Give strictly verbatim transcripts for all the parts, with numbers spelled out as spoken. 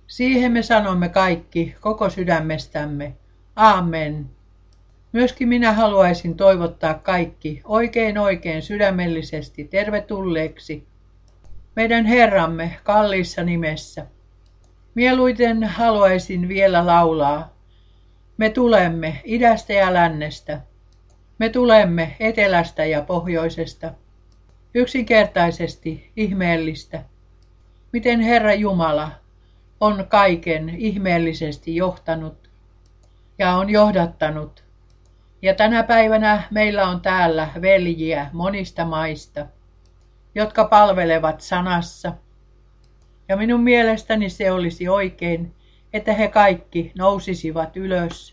Siihen me sanomme kaikki koko sydämestämme. Aamen. Myöskin minä haluaisin toivottaa kaikki oikein oikein sydämellisesti tervetulleeksi meidän Herramme kalliissa nimessä. Mieluiten haluaisin vielä laulaa. Me tulemme idästä ja lännestä. Me tulemme etelästä ja pohjoisesta. Yksinkertaisesti ihmeellistä. Miten Herra Jumala on kaiken ihmeellisesti johtanut ja on johdattanut. Ja tänä päivänä meillä on täällä veljiä monista maista, jotka palvelevat sanassa. Ja minun mielestäni se olisi oikein, että he kaikki nousisivat ylös.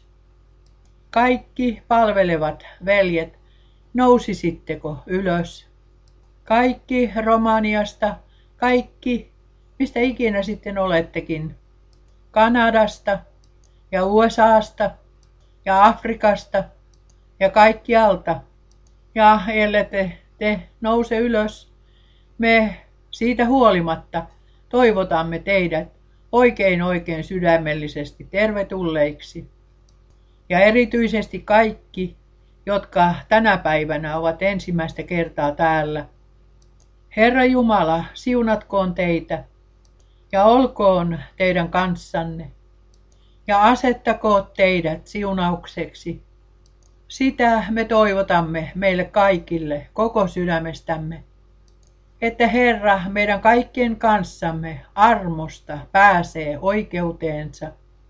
Kaikki palvelevat veljet, nousisitteko ylös? Kaikki Romaniasta, kaikki, mistä ikinä sitten olettekin, Kanadasta ja U S A:sta ja Afrikasta ja kaikkialta. Ja ellette te nouse ylös, me siitä huolimatta toivotamme teidät oikein oikein sydämellisesti tervetulleiksi. Ja erityisesti kaikki, jotka tänä päivänä ovat ensimmäistä kertaa täällä. Herra Jumala, siunatkoon teitä ja olkoon teidän kanssanne ja asettakoon teidät siunaukseksi. Sitä me toivotamme meille kaikille koko sydämestämme, että Herra meidän kaikkien kanssamme armosta pääsee oikeuteensa.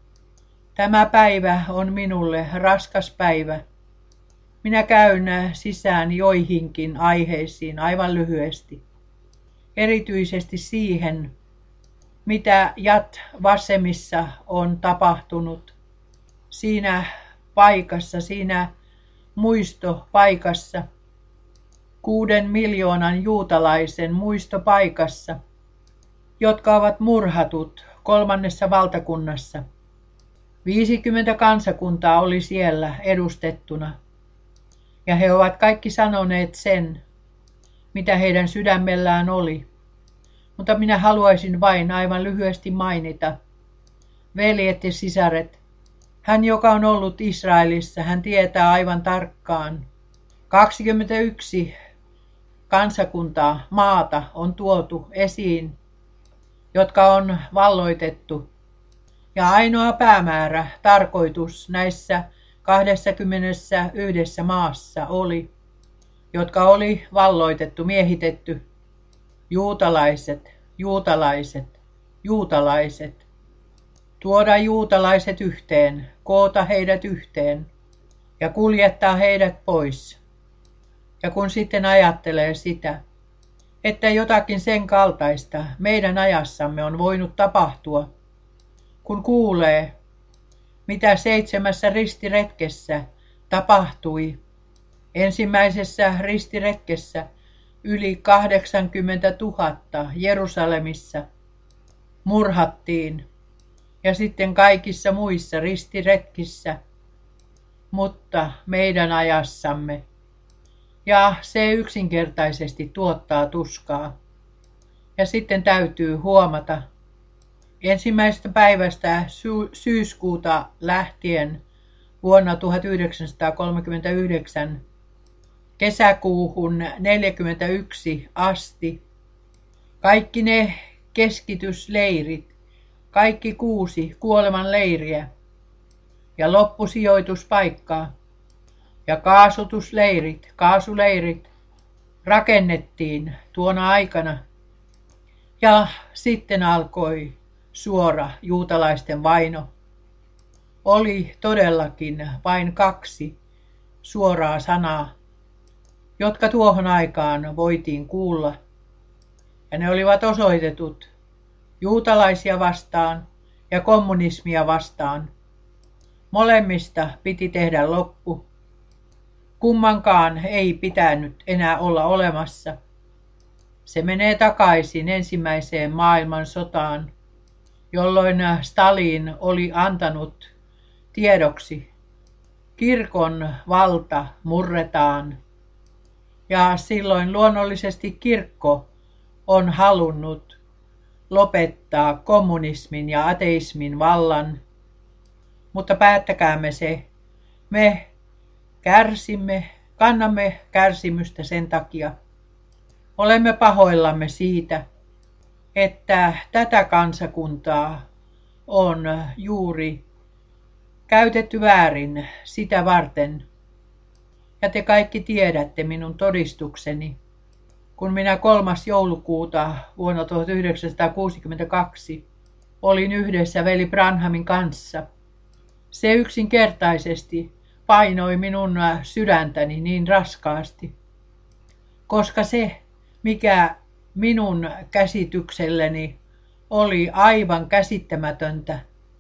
Tämä päivä on minulle raskas päivä. Minä käyn sisään joihinkin aiheisiin aivan lyhyesti. Erityisesti siihen, mitä Jat Vassemissa on tapahtunut. Siinä paikassa, siinä muistopaikassa, kuuden miljoonan juutalaisen muistopaikassa, jotka ovat murhatut kolmannessa valtakunnassa. viisikymmentä kansakuntaa oli siellä edustettuna. Ja he ovat kaikki sanoneet sen, mitä heidän sydämellään oli. Mutta minä haluaisin vain aivan lyhyesti mainita. Veljet ja sisaret, hän joka on ollut Israelissa, hän tietää aivan tarkkaan. kaksikymmentäyksi kansakuntaa, maata on tuotu esiin, jotka on valloitettu. Ja ainoa päämäärä, tarkoitus näissä kaksikymmentäyksi maassa oli, jotka oli valloitettu, miehitetty, juutalaiset, juutalaiset, juutalaiset, tuoda juutalaiset yhteen, koota heidät yhteen ja kuljettaa heidät pois. Ja kun sitten ajattelee sitä, että jotakin sen kaltaista meidän ajassamme on voinut tapahtua, kun kuulee, mitä seitsemässä ristiretkessä tapahtui. Ensimmäisessä ristiretkessä yli kahdeksankymmentätuhatta Jerusalemissa murhattiin ja sitten kaikissa muissa ristiretkissä, mutta meidän ajassamme. Ja se yksinkertaisesti tuottaa tuskaa. Ja sitten täytyy huomata, ensimmäisestä päivästä sy- syyskuuta lähtien vuonna tuhatyhdeksänsataakolmekymmentäyhdeksän kesäkuuhun neljäkymmentäyksi asti kaikki ne keskitysleirit, kaikki kuusi kuolemanleiriä ja loppusijoituspaikkaa ja kaasutusleirit, kaasuleirit rakennettiin tuona aikana. Ja sitten alkoi suora juutalaisten vaino. Oli todellakin vain kaksi suoraa sanaa, jotka tuohon aikaan voitiin kuulla. Ja ne olivat osoitetut juutalaisia vastaan ja kommunismia vastaan. Molemmista piti tehdä loppu. Kummankaan ei pitänyt enää olla olemassa. Se menee takaisin ensimmäiseen maailmansotaan, jolloin Stalin oli antanut tiedoksi, kirkon valta murretaan. Ja silloin luonnollisesti kirkko on halunnut lopettaa kommunismin ja ateismin vallan, mutta päättäkäämme se. Me kärsimme, kannamme kärsimystä sen takia. Olemme pahoillamme siitä, että tätä kansakuntaa on juuri käytetty väärin sitä varten. Ja te kaikki tiedätte minun todistukseni, kun minä kolmas joulukuuta vuonna tuhatyhdeksänsataakuusikymmentäkaksi olin yhdessä veli Branhamin kanssa. Se yksinkertaisesti painoi minun sydäntäni niin raskaasti, koska se, mikä minun käsitykselleni oli aivan käsittämätöntä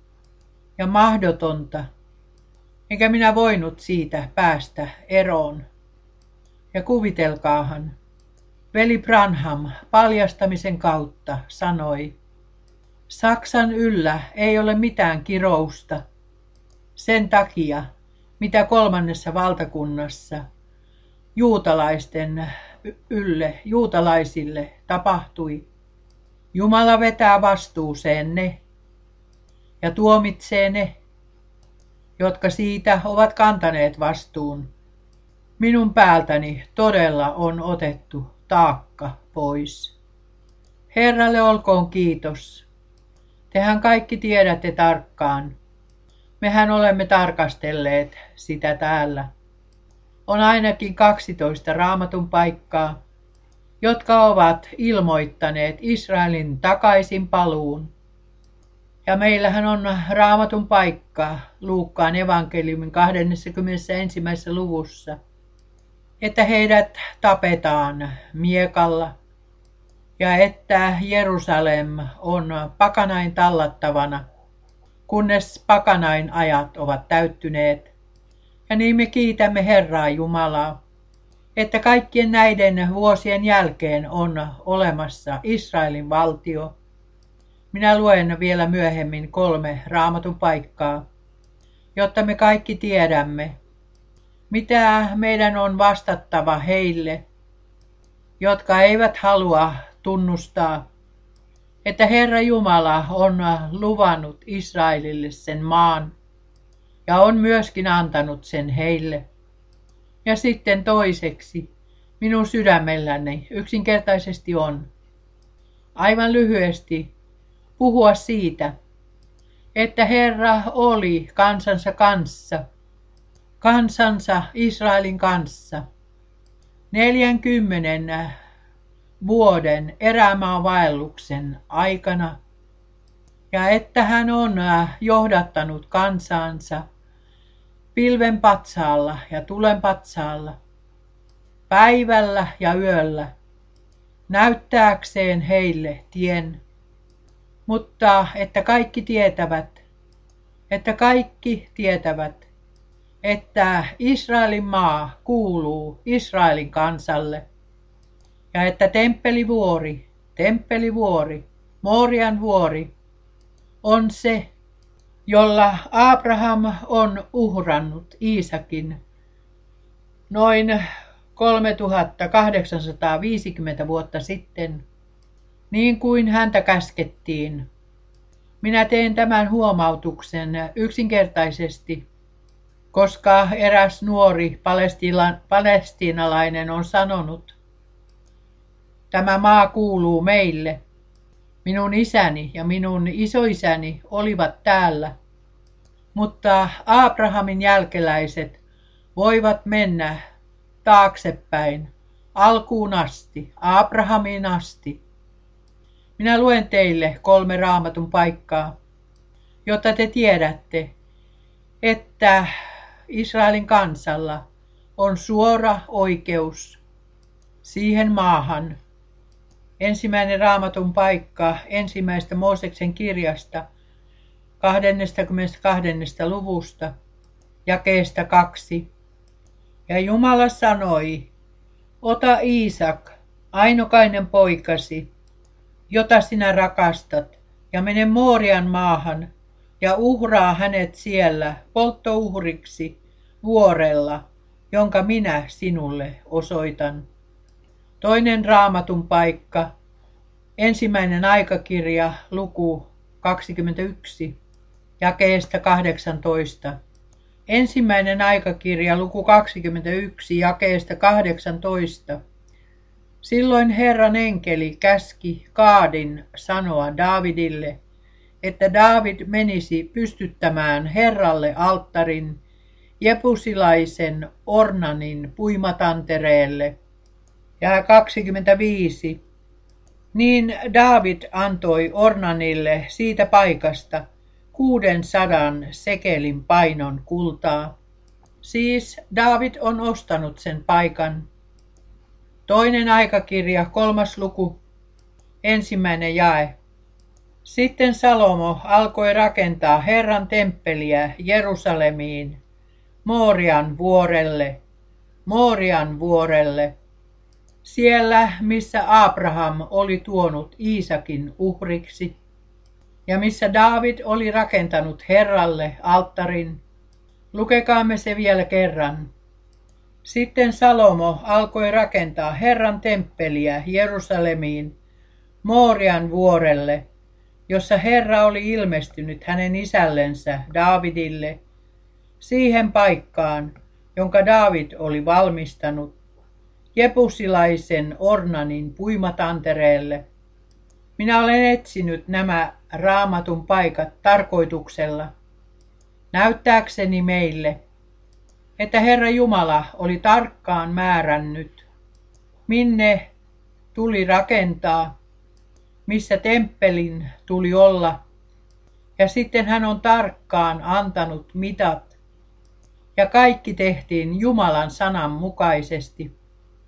ja mahdotonta, enkä minä voinut siitä päästä eroon. Ja kuvitelkaahan, veli Branham paljastamisen kautta sanoi, Saksan yllä ei ole mitään kirousta sen takia, mitä kolmannessa valtakunnassa juutalaisten ylle, juutalaisille tapahtui. Jumala vetää vastuuseen ne ja tuomitsee ne, jotka siitä ovat kantaneet vastuun. Minun päältäni todella on otettu taakka pois. Herralle olkoon kiitos. Tehän kaikki tiedätte tarkkaan. Mehän olemme tarkastelleet sitä täällä. On ainakin kaksitoista raamatun paikkaa, jotka ovat ilmoittaneet Israelin takaisin paluun. Ja meillähän on raamatun paikka Luukkaan evankeliumin kahdeskymmenesensimmäisessä luvussa, että heidät tapetaan miekalla ja että Jerusalem on pakanain tallattavana, kunnes pakanain ajat ovat täyttyneet. Ja niin me kiitämme Herraa Jumalaa, että kaikkien näiden vuosien jälkeen on olemassa Israelin valtio. Minä luen vielä myöhemmin kolme raamatun paikkaa, jotta me kaikki tiedämme, mitä meidän on vastattava heille, jotka eivät halua tunnustaa, että Herra Jumala on luvannut Israelille sen maan ja on myöskin antanut sen heille. Ja sitten toiseksi, minun sydämelläni yksinkertaisesti on, aivan lyhyesti, puhua siitä, että Herra oli kansansa kanssa, kansansa Israelin kanssa, neljänkymmenen vuoden erämaavaelluksen aikana, ja että hän on johdattanut kansansa pilven patsaalla ja tulen patsaalla, päivällä ja yöllä, näyttääkseen heille tien, mutta että kaikki tietävät, että kaikki tietävät, että Israelin maa kuuluu Israelin kansalle, ja että temppelivuori, temppelivuori, Moorian vuori, on se, jolla Abraham on uhrannut Iisakin noin kolmetuhattakahdeksansataaviisikymmentä vuotta sitten, niin kuin häntä käskettiin. Minä teen tämän huomautuksen yksinkertaisesti, koska eräs nuori palestiinalainen on sanonut, tämä maa kuuluu meille. Minun isäni ja minun isoisäni olivat täällä, mutta Abrahamin jälkeläiset voivat mennä taaksepäin, alkuun asti, Abrahamiin asti. Minä luen teille kolme raamatun paikkaa, jotta te tiedätte, että Israelin kansalla on suora oikeus siihen maahan. Ensimmäinen raamatun paikka ensimmäistä Mooseksen kirjasta kahdeskymmenestoinen luvusta, jakeesta kaksi. Ja Jumala sanoi, ota Iisak, ainokainen poikasi, jota sinä rakastat, ja mene Moorian maahan ja uhraa hänet siellä polttouhriksi vuorella, jonka minä sinulle osoitan. Toinen raamatun paikka, Ensimmäinen aikakirja, luku kaksikymmentäyksi, jakeesta kahdeksantoista. Ensimmäinen aikakirja, luku kaksikymmentäyksi, jakeesta kahdeksantoista. Silloin Herran enkeli käski Gaadin sanoa Daavidille, että Daavid menisi pystyttämään Herralle alttarin jebusilaisen Ornanin puimatantereelle. Ja kaksikymmentäviisi. Niin Daavid antoi Ornanille siitä paikasta kuudensadan sekelin painon kultaa. Siis Daavid on ostanut sen paikan. Toinen aikakirja, kolmas luku, ensimmäinen jae. Sitten Salomo alkoi rakentaa Herran temppeliä Jerusalemiin, Moorian vuorelle, Moorian vuorelle, siellä missä Abraham oli tuonut Iisakin uhriksi, ja missä Daavid oli rakentanut Herralle alttarin. Lukekaamme se vielä kerran. Sitten Salomo alkoi rakentaa Herran temppeliä Jerusalemiin, Moorian vuorelle, jossa Herra oli ilmestynyt hänen isällensä Daavidille, siihen paikkaan, jonka Daavid oli valmistanut, jebusilaisen Ornanin puimatantereelle. Minä olen etsinyt nämä raamatun paikat tarkoituksella, näyttääkseni meille, että Herra Jumala oli tarkkaan määrännyt, minne tuli rakentaa, missä temppelin tuli olla, ja sitten hän on tarkkaan antanut mitat, ja kaikki tehtiin Jumalan sanan mukaisesti.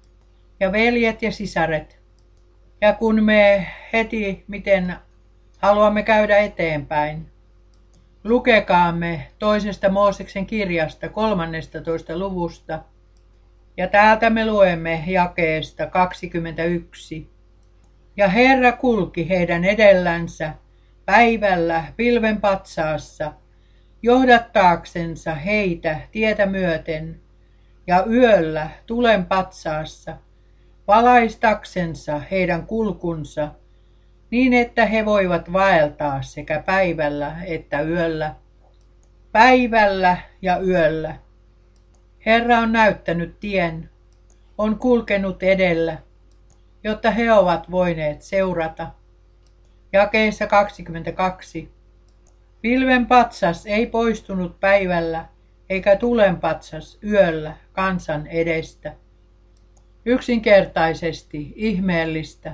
Ja veljet ja sisaret, ja kun me heti miten haluamme käydä eteenpäin, lukekaamme toisesta Mooseksen kirjasta kolmannestatoista luvusta, ja täältä me luemme jakeesta kaksikymmentäyksi. Ja Herra kulki heidän edellänsä päivällä pilven patsaassa, johdattaaksensa heitä tietä myöten, ja yöllä tulen patsaassa, valaistaksensa heidän kulkunsa, niin että he voivat vaeltaa sekä päivällä että yöllä, päivällä ja yöllä. Herra on näyttänyt tien, on kulkenut edellä, jotta he ovat voineet seurata. Jakeessa kaksikymmentäkaksi. Pilven patsas ei poistunut päivällä, eikä tulen patsas yöllä kansan edestä. Yksinkertaisesti ihmeellistä.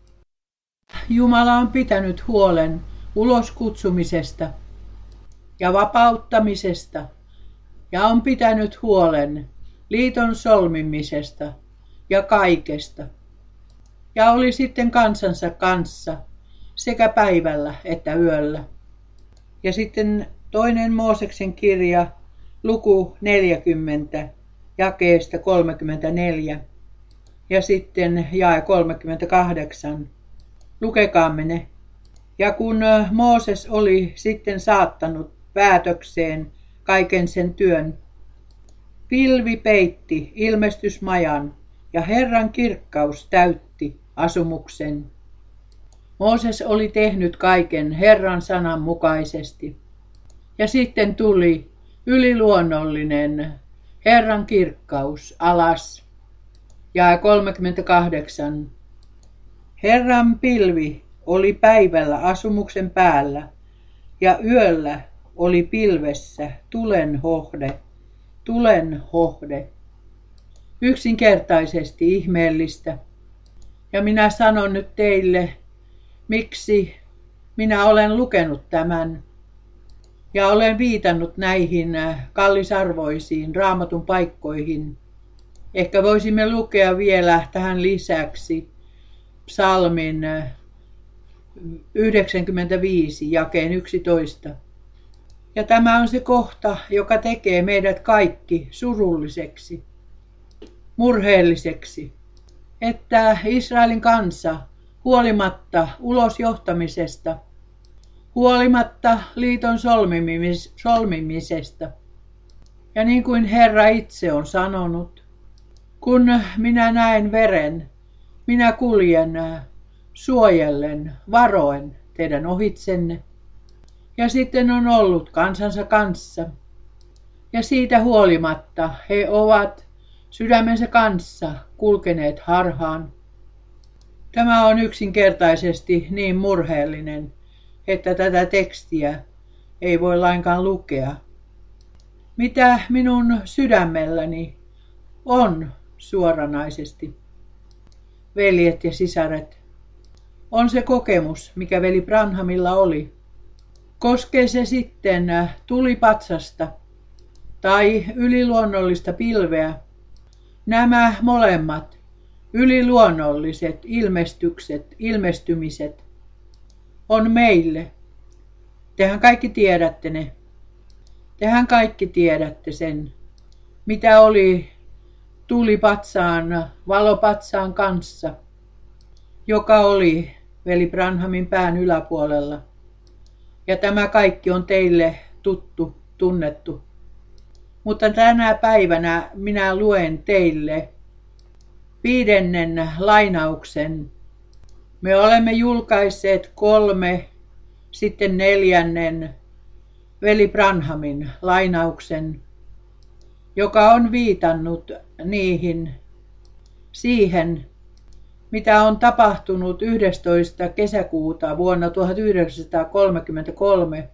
Jumala on pitänyt huolen uloskutsumisesta ja vapauttamisesta ja on pitänyt huolen liiton solmimisesta ja kaikesta. Ja oli sitten kansansa kanssa sekä päivällä että yöllä. Ja sitten toinen Mooseksen kirja, luku neljäkymmentä, jakeesta kolmekymmentäneljä. Ja sitten jae kolmekymmentäkahdeksan. Lukekaamme ne. Ja kun Mooses oli sitten saattanut päätökseen kaiken sen työn, pilvi peitti ilmestysmajan ja Herran kirkkaus täytti asumuksen. Mooses oli tehnyt kaiken Herran sanan mukaisesti. Ja sitten tuli yliluonnollinen Herran kirkkaus alas. Jae kolmekymmentäkahdeksan. Herran pilvi oli päivällä asumuksen päällä, ja yöllä oli pilvessä tulen hohde, tulen hohde. Yksinkertaisesti ihmeellistä. Ja minä sanon nyt teille, miksi minä olen lukenut tämän ja olen viitannut näihin kallisarvoisiin raamatun paikkoihin. Ehkä voisimme lukea vielä tähän lisäksi psalmin yhdeksänkymmentäviisi jakeen yksitoista. Ja tämä on se kohta, joka tekee meidät kaikki surulliseksi, murheelliseksi, että Israelin kansa huolimatta ulosjohtamisesta, huolimatta liiton solmimis- solmimisesta, ja niin kuin Herra itse on sanonut, kun minä näen veren, minä kuljen suojellen, varoen teidän ohitsenne. Ja sitten on ollut kansansa kanssa. Ja siitä huolimatta he ovat sydämensä kanssa kulkeneet harhaan. Tämä on yksinkertaisesti niin murheellinen, että tätä tekstiä ei voi lainkaan lukea. Mitä minun sydämelläni on suoranaisesti, veljet ja sisaret, on se kokemus, mikä veli Branhamilla oli. Koskee se sitten tulipatsasta tai yliluonnollista pilveä, nämä molemmat yliluonnolliset ilmestykset, ilmestymiset on meille. Tehän kaikki tiedätte ne. Tehän kaikki tiedätte sen, mitä oli tulipatsaan, valopatsaan kanssa, joka oli veli Branhamin pään yläpuolella. Ja tämä kaikki on teille tuttu, tunnettu. Mutta tänä päivänä minä luen teille viidennen lainauksen. Me olemme julkaisseet kolme, sitten neljännen veli Branhamin lainauksen, joka on viitannut niihin, siihen, mitä on tapahtunut yhdestoista kesäkuuta vuonna tuhatyhdeksänsataakolmekymmentäkolme.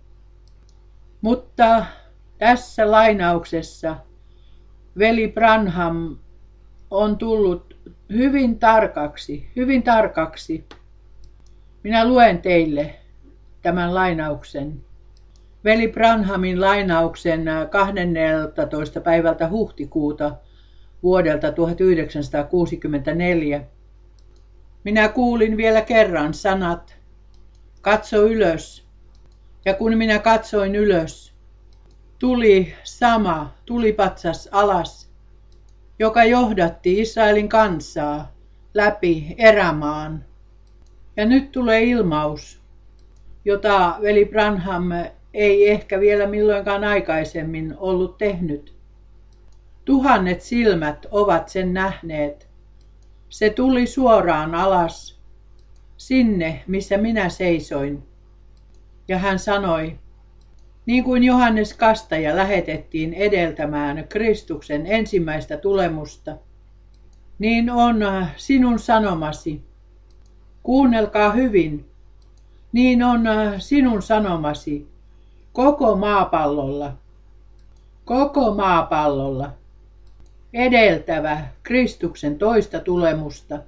Mutta tässä lainauksessa veli Branham on tullut hyvin tarkaksi, hyvin tarkaksi. Minä luen teille tämän lainauksen. Veli Branhamin lainauksen kahdenneltatoista päivältä huhtikuuta vuodelta tuhatyhdeksänsataakuusikymmentäneljä. Minä kuulin vielä kerran sanat, katso ylös. Ja kun minä katsoin ylös, tuli sama tulipatsas alas, joka johdatti Israelin kansaa läpi erämaan. Ja nyt tulee ilmaus, jota veli Branham ei ehkä vielä milloinkaan aikaisemmin ollut tehnyt. Tuhannet silmät ovat sen nähneet. Se tuli suoraan alas, sinne missä minä seisoin. Ja hän sanoi, niin kuin Johannes Kastaja lähetettiin edeltämään Kristuksen ensimmäistä tulemusta, niin on sinun sanomasi. Kuunnelkaa hyvin, niin on sinun sanomasi koko maapallolla, koko maapallolla edeltävä Kristuksen toista tulemusta.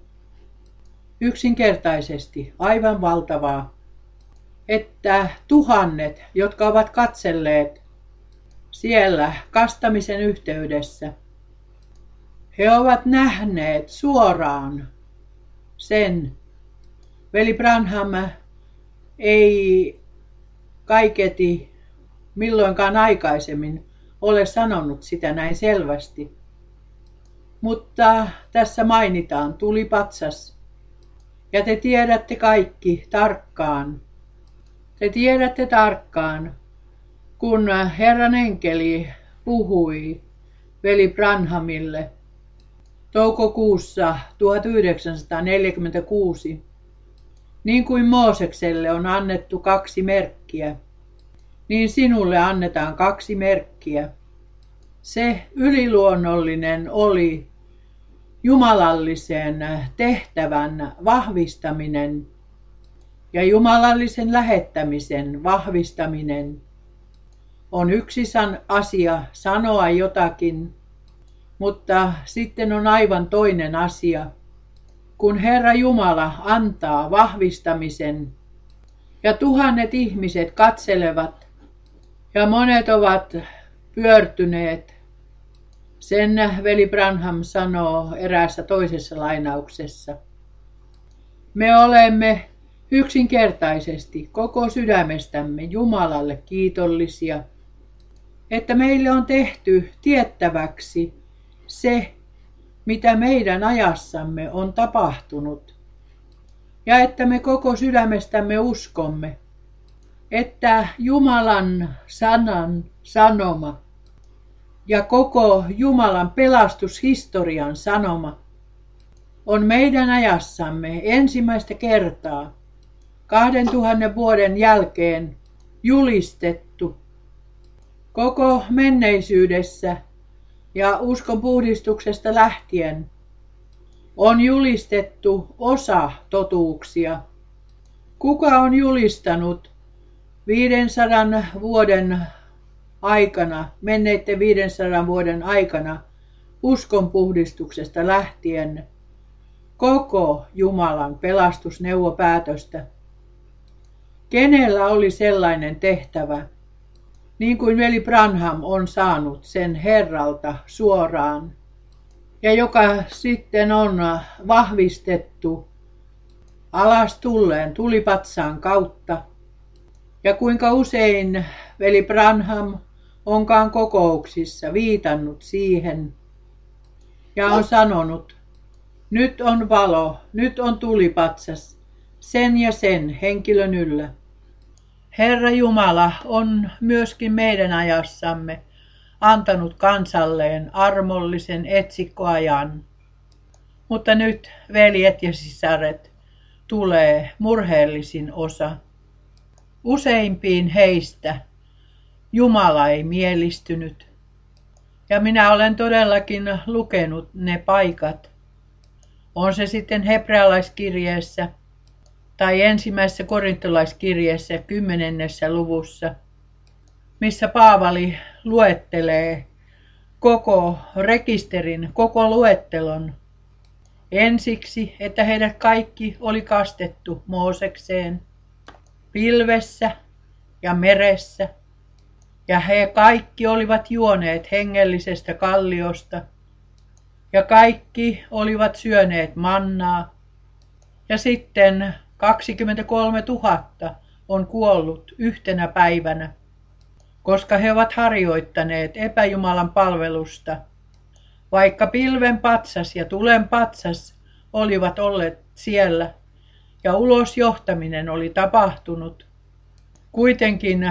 Yksinkertaisesti aivan valtavaa, että tuhannet, jotka ovat katselleet siellä kastamisen yhteydessä, he ovat nähneet suoraan sen. Veli Branham ei kaiketi milloinkaan aikaisemmin ole sanonut sitä näin selvästi. Mutta tässä mainitaan tulipatsas. Ja te tiedätte kaikki tarkkaan. Te tiedätte tarkkaan, kun Herran enkeli puhui veli Branhamille toukokuussa tuhatyhdeksänsataaneljäkymmentäkuusi, niin kuin Moosekselle on annettu kaksi merkkiä, niin sinulle annetaan kaksi merkkiä. Se yliluonnollinen oli jumalallisen tehtävän vahvistaminen ja jumalallisen lähettämisen vahvistaminen. On yksi san asia sanoa jotakin, mutta sitten on aivan toinen asia, kun Herra Jumala antaa vahvistamisen ja tuhannet ihmiset katselevat ja monet ovat pyörtyneet. Sen veli Branham sanoo eräässä toisessa lainauksessa. Me olemme yksinkertaisesti koko sydämestämme Jumalalle kiitollisia, että meille on tehty tiettäväksi se, mitä meidän ajassamme on tapahtunut. Ja että me koko sydämestämme uskomme, että Jumalan sanan sanoma ja koko Jumalan pelastushistorian sanoma on meidän ajassamme ensimmäistä kertaa kahden tuhannen vuoden jälkeen julistettu. Koko menneisyydessä ja uskon puhdistuksesta lähtien on julistettu osa totuuksia. Kuka on julistanut viidensadan vuoden aikana, menneiden viidensadan vuoden aikana uskon puhdistuksesta lähtien koko Jumalan pelastusneuvopäätöstä? Kenellä oli sellainen tehtävä, niin kuin veli Branham on saanut sen Herralta suoraan, ja joka sitten on vahvistettu alas tulleen tulipatsaan kautta, ja kuinka usein veli Branham onkaan kokouksissa viitannut siihen ja on sanonut, nyt on valo, nyt on tulipatsas, sen ja sen henkilön yllä. Herra Jumala on myöskin meidän ajassamme antanut kansalleen armollisen etsikkoajan. Mutta nyt, veljet ja sisaret, tulee murheellisin osa. Useimpiin heistä Jumala ei mielistynyt. Ja minä olen todellakin lukenut ne paikat. On se sitten hebrealaiskirjeessä tai ensimmäisessä korintolaiskirjeessä kymmenennessä luvussa, missä Paavali luettelee koko rekisterin, koko luettelon. Ensiksi, että heidät kaikki oli kastettu Moosekseen, pilvessä ja meressä, ja he kaikki olivat juoneet hengellisestä kalliosta, ja kaikki olivat syöneet mannaa, ja sitten kaksikymmentäkolmetuhatta on kuollut yhtenä päivänä, koska he ovat harjoittaneet epäjumalan palvelusta, vaikka pilven patsas ja tulen patsas olivat olleet siellä ja ulosjohtaminen oli tapahtunut. Kuitenkin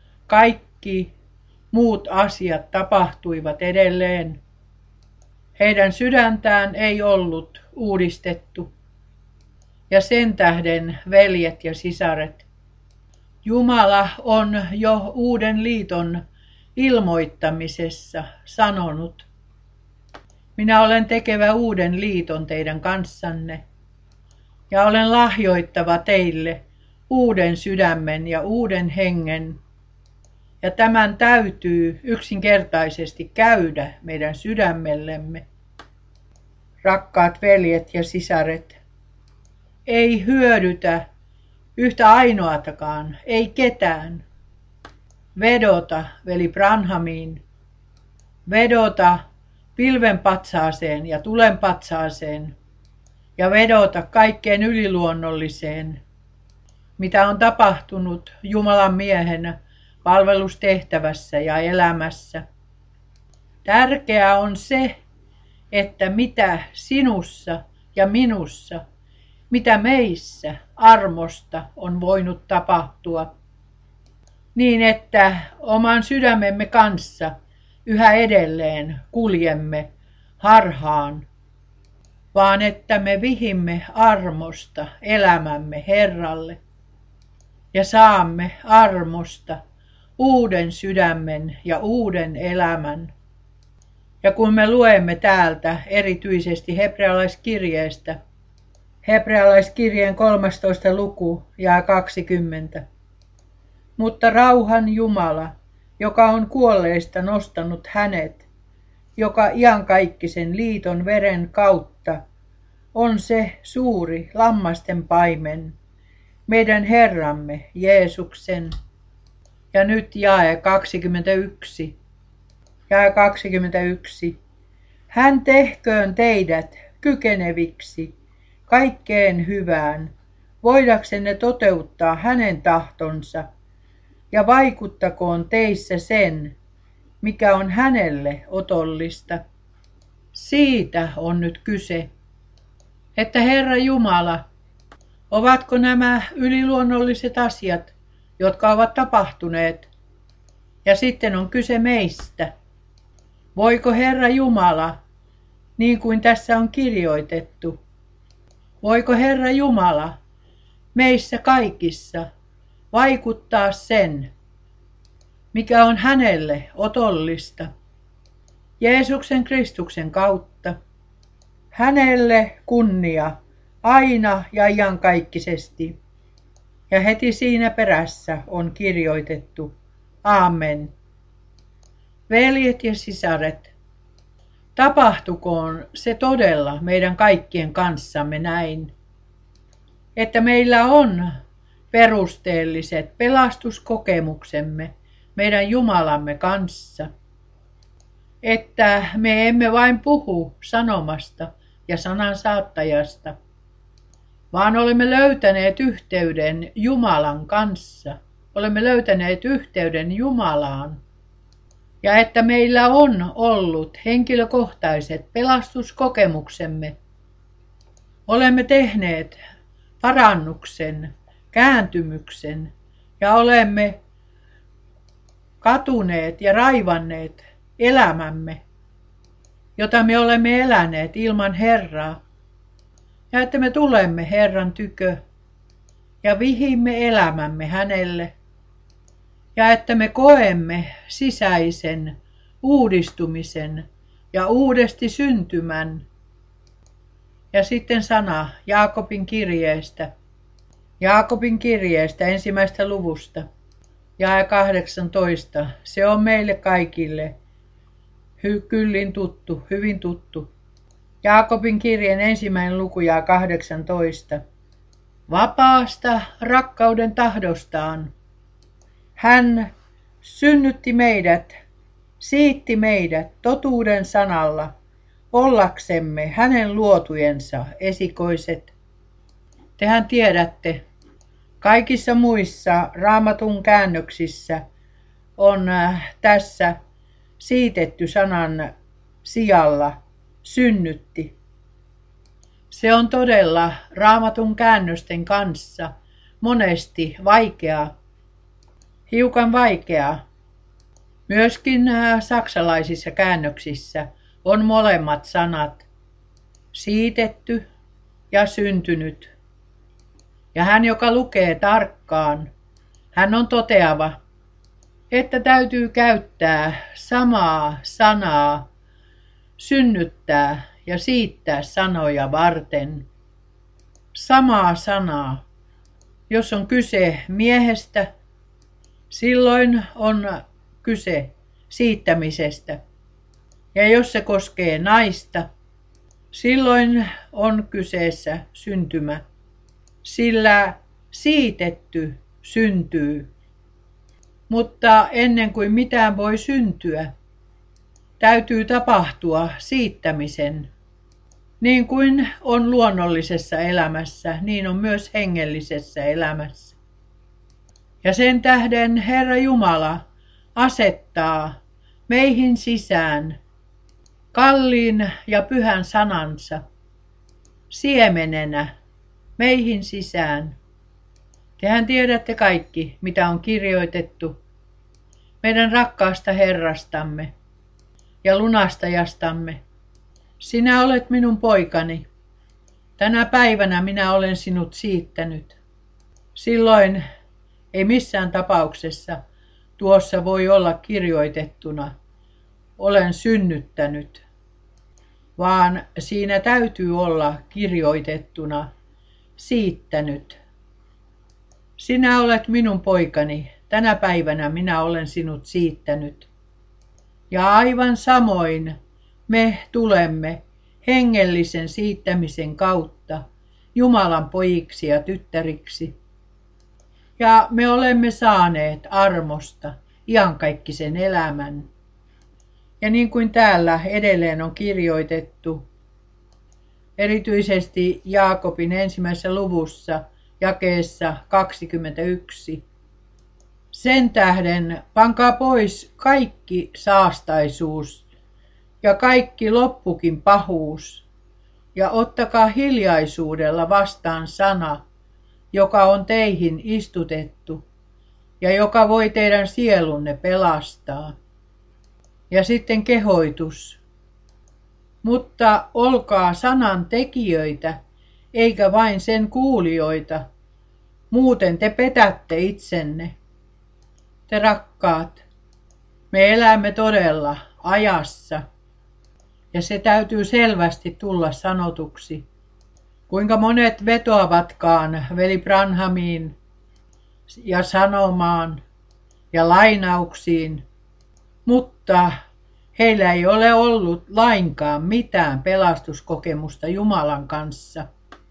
kaikki muut asiat tapahtuivat edelleen. Heidän sydäntään ei ollut uudistettu. Ja sen tähden, veljet ja sisaret, Jumala on jo uuden liiton ilmoittamisessa sanonut, minä olen tekevä uuden liiton teidän kanssanne ja olen lahjoittava teille uuden sydämen ja uuden hengen. Ja tämän täytyy yksinkertaisesti käydä meidän sydämellemme. Rakkaat veljet ja sisaret, ei hyödytä yhtä ainoatakaan, ei ketään, vedota veli Branhamiin, vedota pilvenpatsaaseen ja tulenpatsaaseen ja vedota kaikkeen yliluonnolliseen, mitä on tapahtunut Jumalan miehen palvelustehtävässä ja elämässä. Tärkeää on se, että mitä sinussa ja minussa, mitä meissä armosta on voinut tapahtua, niin että oman sydämemme kanssa yhä edelleen kuljemme harhaan, vaan että me vihimme armosta elämämme Herralle ja saamme armosta uuden sydämen ja uuden elämän. Ja kun me luemme täältä erityisesti hebrealaiskirjeestä, hebrealaiskirjeen kolmastoista luku ja kaksikymmentä. Mutta rauhan Jumala, joka on kuolleista nostanut hänet, joka iankaikkisen liiton veren kautta, on se suuri lammasten paimen, meidän Herramme Jeesuksen. Ja nyt jae kaksikymmentäyksi. Jae kaksikymmentäyksi. Hän tehköön teidät kykeneviksi kaikkeen hyvään, voidaksenne toteuttaa hänen tahtonsa, ja vaikuttakoon teissä sen, mikä on hänelle otollista. Siitä on nyt kyse, että Herra Jumala, ovatko nämä yliluonnolliset asiat, jotka ovat tapahtuneet, ja sitten on kyse meistä. Voiko Herra Jumala, niin kuin tässä on kirjoitettu, Voiko Herra Jumala meissä kaikissa vaikuttaa sen, mikä on hänelle otollista, Jeesuksen Kristuksen kautta. Hänelle kunnia aina ja iankaikkisesti. Ja heti siinä perässä on kirjoitettu. Aamen. Veljet ja sisaret, tapahtukoon se todella meidän kaikkien kanssamme näin, että meillä on perusteelliset pelastuskokemuksemme meidän Jumalamme kanssa. Että me emme vain puhu sanomasta ja sanan saattajasta, vaan olemme löytäneet yhteyden Jumalan kanssa. Olemme löytäneet yhteyden Jumalaan. Ja että meillä on ollut henkilökohtaiset pelastuskokemuksemme. Olemme tehneet parannuksen, kääntymyksen ja olemme katuneet ja raivanneet elämämme, jota me olemme eläneet ilman Herraa. Ja että me tulemme Herran tykö ja vihimme elämämme hänelle. Ja että me koemme sisäisen uudistumisen ja uudesti syntymän. Ja sitten sana Jaakobin kirjeestä. Jaakobin kirjeestä ensimmäistä luvusta. Jae kahdeksantoista. Se on meille kaikille hy- kyllin tuttu, hyvin tuttu. Jaakobin kirjeen ensimmäinen luku jae kahdeksantoista. Vapaasta rakkauden tahdostaan hän synnytti meidät, siitti meidät totuuden sanalla, ollaksemme hänen luotujensa esikoiset. Tehän tiedätte, kaikissa muissa Raamatun käännöksissä on tässä siitetty sanan sijalla synnytti. Se on todella Raamatun käännösten kanssa monesti vaikeaa. Hiukan vaikeaa. Myöskin saksalaisissa käännöksissä on molemmat sanat, siitetty ja syntynyt. Ja hän, joka lukee tarkkaan, hän on toteava, että täytyy käyttää samaa sanaa, synnyttää ja siittää sanoja varten. Samaa sanaa. Jos on kyse miehestä, silloin on kyse siittämisestä. Ja jos se koskee naista, silloin on kyseessä syntymä. Sillä siitetty syntyy. Mutta ennen kuin mitään voi syntyä, täytyy tapahtua siittämisen. Niin kuin on luonnollisessa elämässä, niin on myös hengellisessä elämässä. Ja sen tähden Herra Jumala asettaa meihin sisään kalliin ja pyhän sanansa siemenenä meihin sisään. Tehän tiedätte kaikki, mitä on kirjoitettu meidän rakkaasta Herrastamme ja lunastajastamme. Sinä olet minun poikani. Tänä päivänä minä olen sinut siittänyt. Silloin ei missään tapauksessa tuossa voi olla kirjoitettuna olen synnyttänyt, vaan siinä täytyy olla kirjoitettuna siittänyt. Sinä olet minun poikani, tänä päivänä minä olen sinut siittänyt. Ja aivan samoin me tulemme hengellisen siittämisen kautta Jumalan pojiksi ja tyttäriksi. Ja me olemme saaneet armosta iankaikkisen elämän. Ja niin kuin täällä edelleen on kirjoitettu, erityisesti Jaakobin ensimmäisessä luvussa, jakeessa kaksikymmentäyksi. Sen tähden pankaa pois kaikki saastaisuus ja kaikki loppukin pahuus, ja ottakaa hiljaisuudella vastaan sana, joka on teihin istutettu, ja joka voi teidän sielunne pelastaa. Ja sitten kehoitus. Mutta olkaa sanan tekijöitä, eikä vain sen kuulijoita. Muuten te petätte itsenne. Te rakkaat, me elämme todella ajassa, ja se täytyy selvästi tulla sanotuksi. Kuinka monet vetoavatkaan veli Branhamiin ja sanomaan ja lainauksiin, mutta heillä ei ole ollut lainkaan mitään pelastuskokemusta Jumalan kanssa.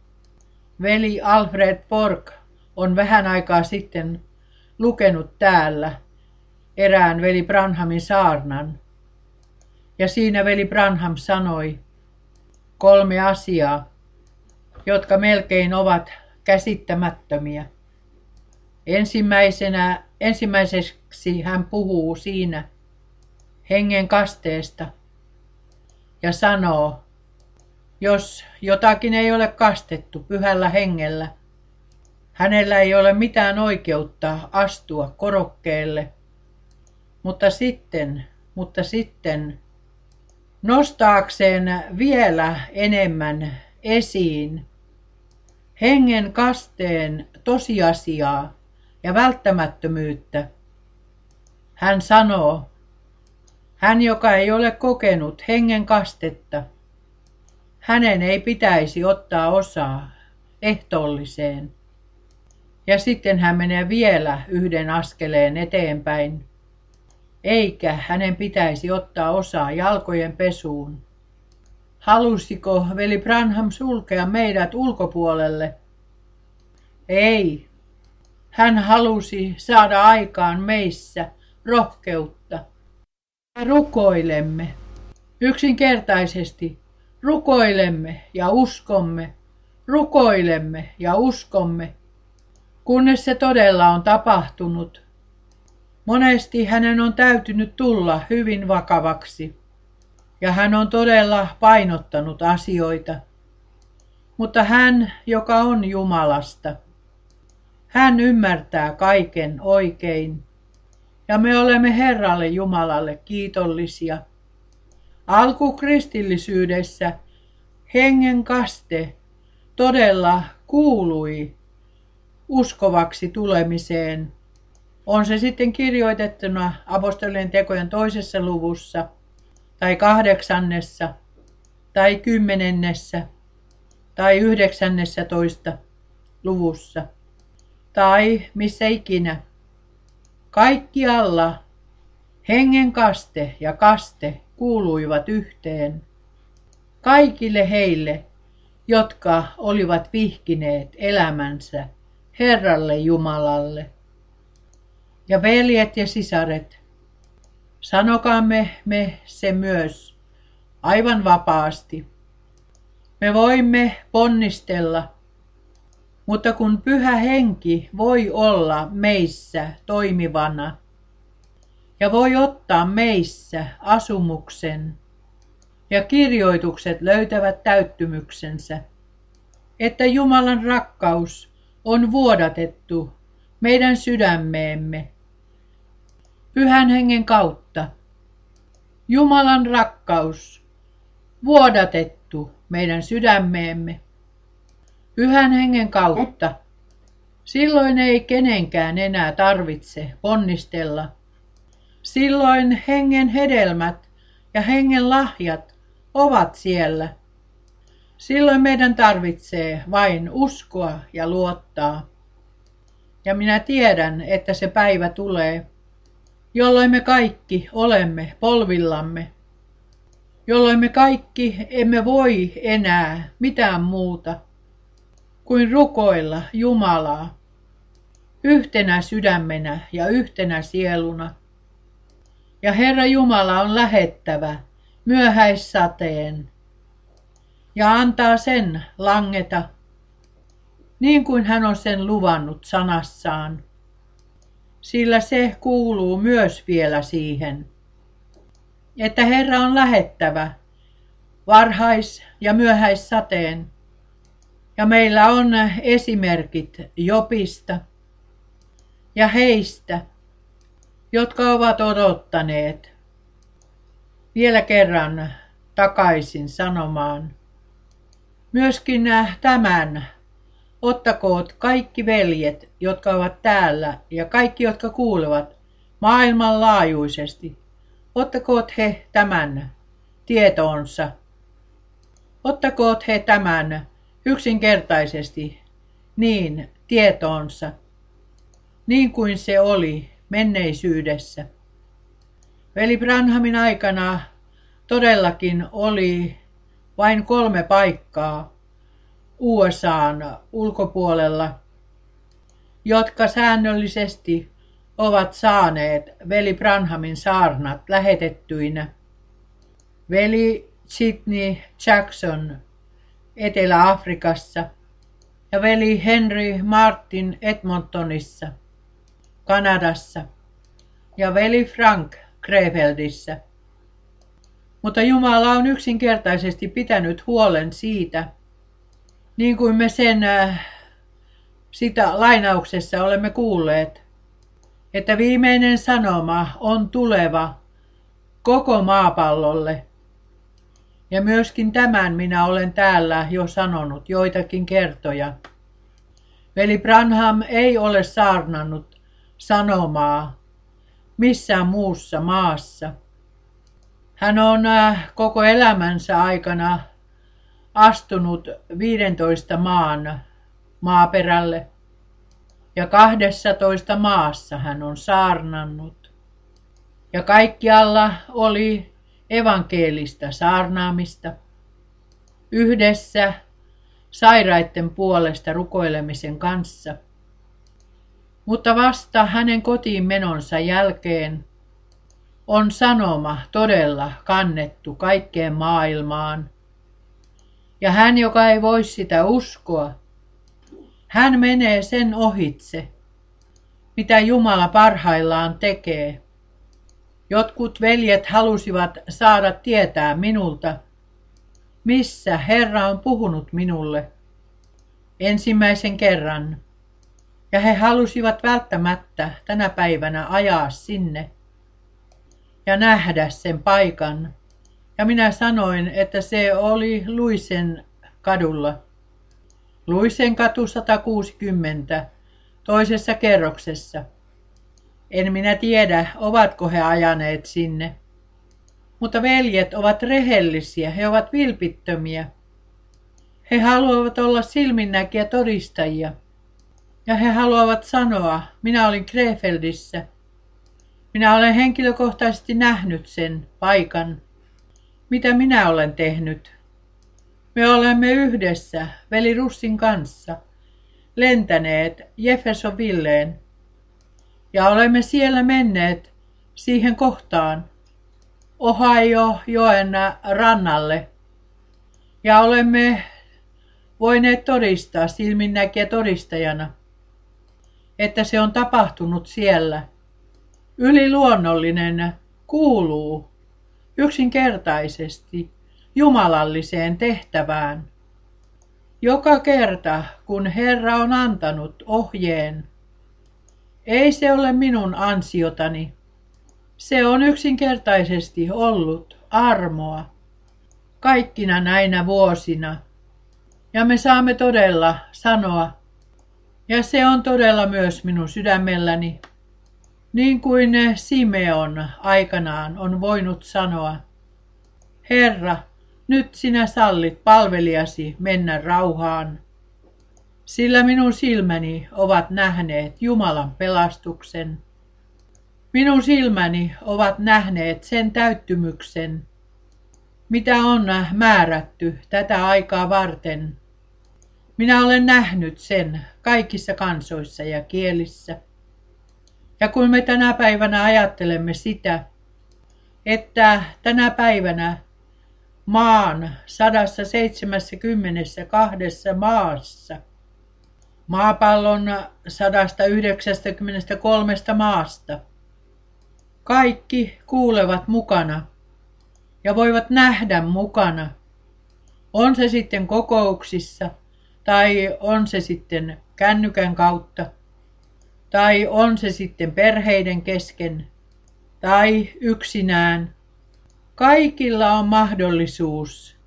Veli Alfred Borg on vähän aikaa sitten lukenut täällä erään veli Branhamin saarnan. Ja siinä veli Branham sanoi kolme asiaa, jotka melkein ovat käsittämättömiä. Ensimmäisenä, ensimmäiseksi hän puhuu siinä hengen kasteesta ja sanoo, jos jotakin ei ole kastettu pyhällä hengellä, hänellä ei ole mitään oikeutta astua korokkeelle. Mutta sitten, mutta sitten nostaakseen vielä enemmän esiin hengen kasteen tosiasiaa ja välttämättömyyttä, hän sanoo, hän joka ei ole kokenut hengen kastetta, hänen ei pitäisi ottaa osaa ehtoolliseen. Ja sitten hän menee vielä yhden askeleen eteenpäin, eikä hänen pitäisi ottaa osaa jalkojen pesuun. Halusiko veli Branham sulkea meidät ulkopuolelle? Ei. Hän halusi saada aikaan meissä rohkeutta. Me rukoilemme. Yksinkertaisesti rukoilemme ja uskomme, rukoilemme ja uskomme, kunnes se todella on tapahtunut. Monesti hänen on täytynyt tulla hyvin vakavaksi, ja hän on todella painottanut asioita. Mutta hän, joka on Jumalasta, hän ymmärtää kaiken oikein, ja me olemme Herralle Jumalalle kiitollisia. Alkukristillisyydessä hengen kaste todella kuului uskovaksi tulemiseen. On se sitten kirjoitettuna apostolien tekojen toisessa luvussa, tai kahdeksannessa, tai kymmenennessä, tai yhdeksännessä toista luvussa, tai missä ikinä. Kaikkialla hengen kaste ja kaste kuuluivat yhteen. Kaikille heille, jotka olivat vihkineet elämänsä Herralle Jumalalle. Ja veljet ja sisaret, sanokaamme me se myös aivan vapaasti. Me voimme ponnistella, mutta kun Pyhä Henki voi olla meissä toimivana ja voi ottaa meissä asumuksen ja kirjoitukset löytävät täyttymyksensä, että Jumalan rakkaus on vuodatettu meidän sydämeemme Pyhän Hengen kautta. Jumalan rakkaus vuodatettu meidän sydämeemme Pyhän Hengen kautta. Silloin ei kenenkään enää tarvitse ponnistella. Silloin hengen hedelmät ja hengen lahjat ovat siellä. Silloin meidän tarvitsee vain uskoa ja luottaa. Ja minä tiedän, että se päivä tulee, jolloin me kaikki olemme polvillamme. Jolloin me kaikki emme voi enää mitään muuta kuin rukoilla Jumalaa yhtenä sydämenä ja yhtenä sieluna. Ja Herra Jumala on lähettävä myöhäissateen ja antaa sen langeta, niin kuin hän on sen luvannut sanassaan, sillä se kuuluu myös vielä siihen, että Herra on lähettävä varhais- ja myöhäissateen, ja meillä on esimerkit Jobista ja heistä, jotka ovat odottaneet vielä kerran takaisin sanomaan, Myöskin tämän ottakoot kaikki veljet, jotka ovat täällä ja kaikki, jotka kuulevat maailmanlaajuisesti. Ottakoot he tämän tietoonsa. Ottakoot he tämän yksinkertaisesti niin tietoonsa, niin kuin se oli menneisyydessä. Veli Branhamin aikana todellakin oli vain kolme paikkaa U S A:n ulkopuolella, jotka säännöllisesti ovat saaneet veli Branhamin saarnat lähetettyinä. Veli Sidney Jackson Etelä-Afrikassa ja veli Henry Martin Edmontonissa, Kanadassa ja veli Frank Krefeldissä. Mutta Jumala on yksinkertaisesti pitänyt huolen siitä, niin kuin me sen äh, sitä lainauksessa olemme kuulleet, että viimeinen sanoma on tuleva koko maapallolle. Ja myöskin tämän minä olen täällä jo sanonut joitakin kertoja. Veli Branham ei ole saarnannut sanomaa missään muussa maassa. Hän on koko elämänsä aikana astunut viidentoista maan maaperälle ja kahdessatoista maassa hän on saarnannut. Ja kaikkialla oli evankelista saarnaamista yhdessä sairaiden puolesta rukoilemisen kanssa. Mutta vasta hänen kotiin menonsa jälkeen on sanoma todella kannettu kaikkeen maailmaan. Ja hän, joka ei voi sitä uskoa, hän menee sen ohitse, mitä Jumala parhaillaan tekee. Jotkut veljet halusivat saada tietää minulta, missä Herra on puhunut minulle ensimmäisen kerran. Ja he halusivat välttämättä tänä päivänä ajaa sinne ja nähdä sen paikan. Ja minä sanoin, että se oli Luisen kadulla. Luisen katu sata kuusikymmentä, toisessa kerroksessa. En minä tiedä, ovatko he ajaneet sinne. Mutta veljet ovat rehellisiä, he ovat vilpittömiä. He haluavat olla silminnäkijä todistajia. Ja he haluavat sanoa, minä olin Krefeldissä. Minä olen henkilökohtaisesti nähnyt sen paikan, mitä minä olen tehnyt. Me olemme yhdessä veli Russin kanssa lentäneet Jeffersonvilleen ja olemme siellä menneet siihen kohtaan Ohio-joen rannalle ja olemme voineet todistaa silminnäkijä todistajana, että se on tapahtunut siellä. Yliluonnollinen kuuluu yksinkertaisesti jumalalliseen tehtävään. Joka kerta, kun Herra on antanut ohjeen, ei se ole minun ansiotani. Se on yksinkertaisesti ollut armoa kaikkina näinä vuosina. Ja me saamme todella sanoa, ja se on todella myös minun sydämelläni, niin kuin Simeon aikanaan on voinut sanoa, Herra, nyt sinä sallit palvelijasi mennä rauhaan, sillä minun silmäni ovat nähneet Jumalan pelastuksen. Minun silmäni ovat nähneet sen täyttymyksen, mitä on määrätty tätä aikaa varten. Minä olen nähnyt sen kaikissa kansoissa ja kielissä. Ja kun me tänä päivänä ajattelemme sitä, että tänä päivänä maan sata seitsemänkymmentäkaksi maassa, maapallon sata yhdeksänkymmentäkolme maasta, kaikki kuulevat mukana ja voivat nähdä mukana. On se sitten kokouksissa tai on se sitten kännykän kautta tai on se sitten perheiden kesken tai yksinään. Kaikilla on mahdollisuus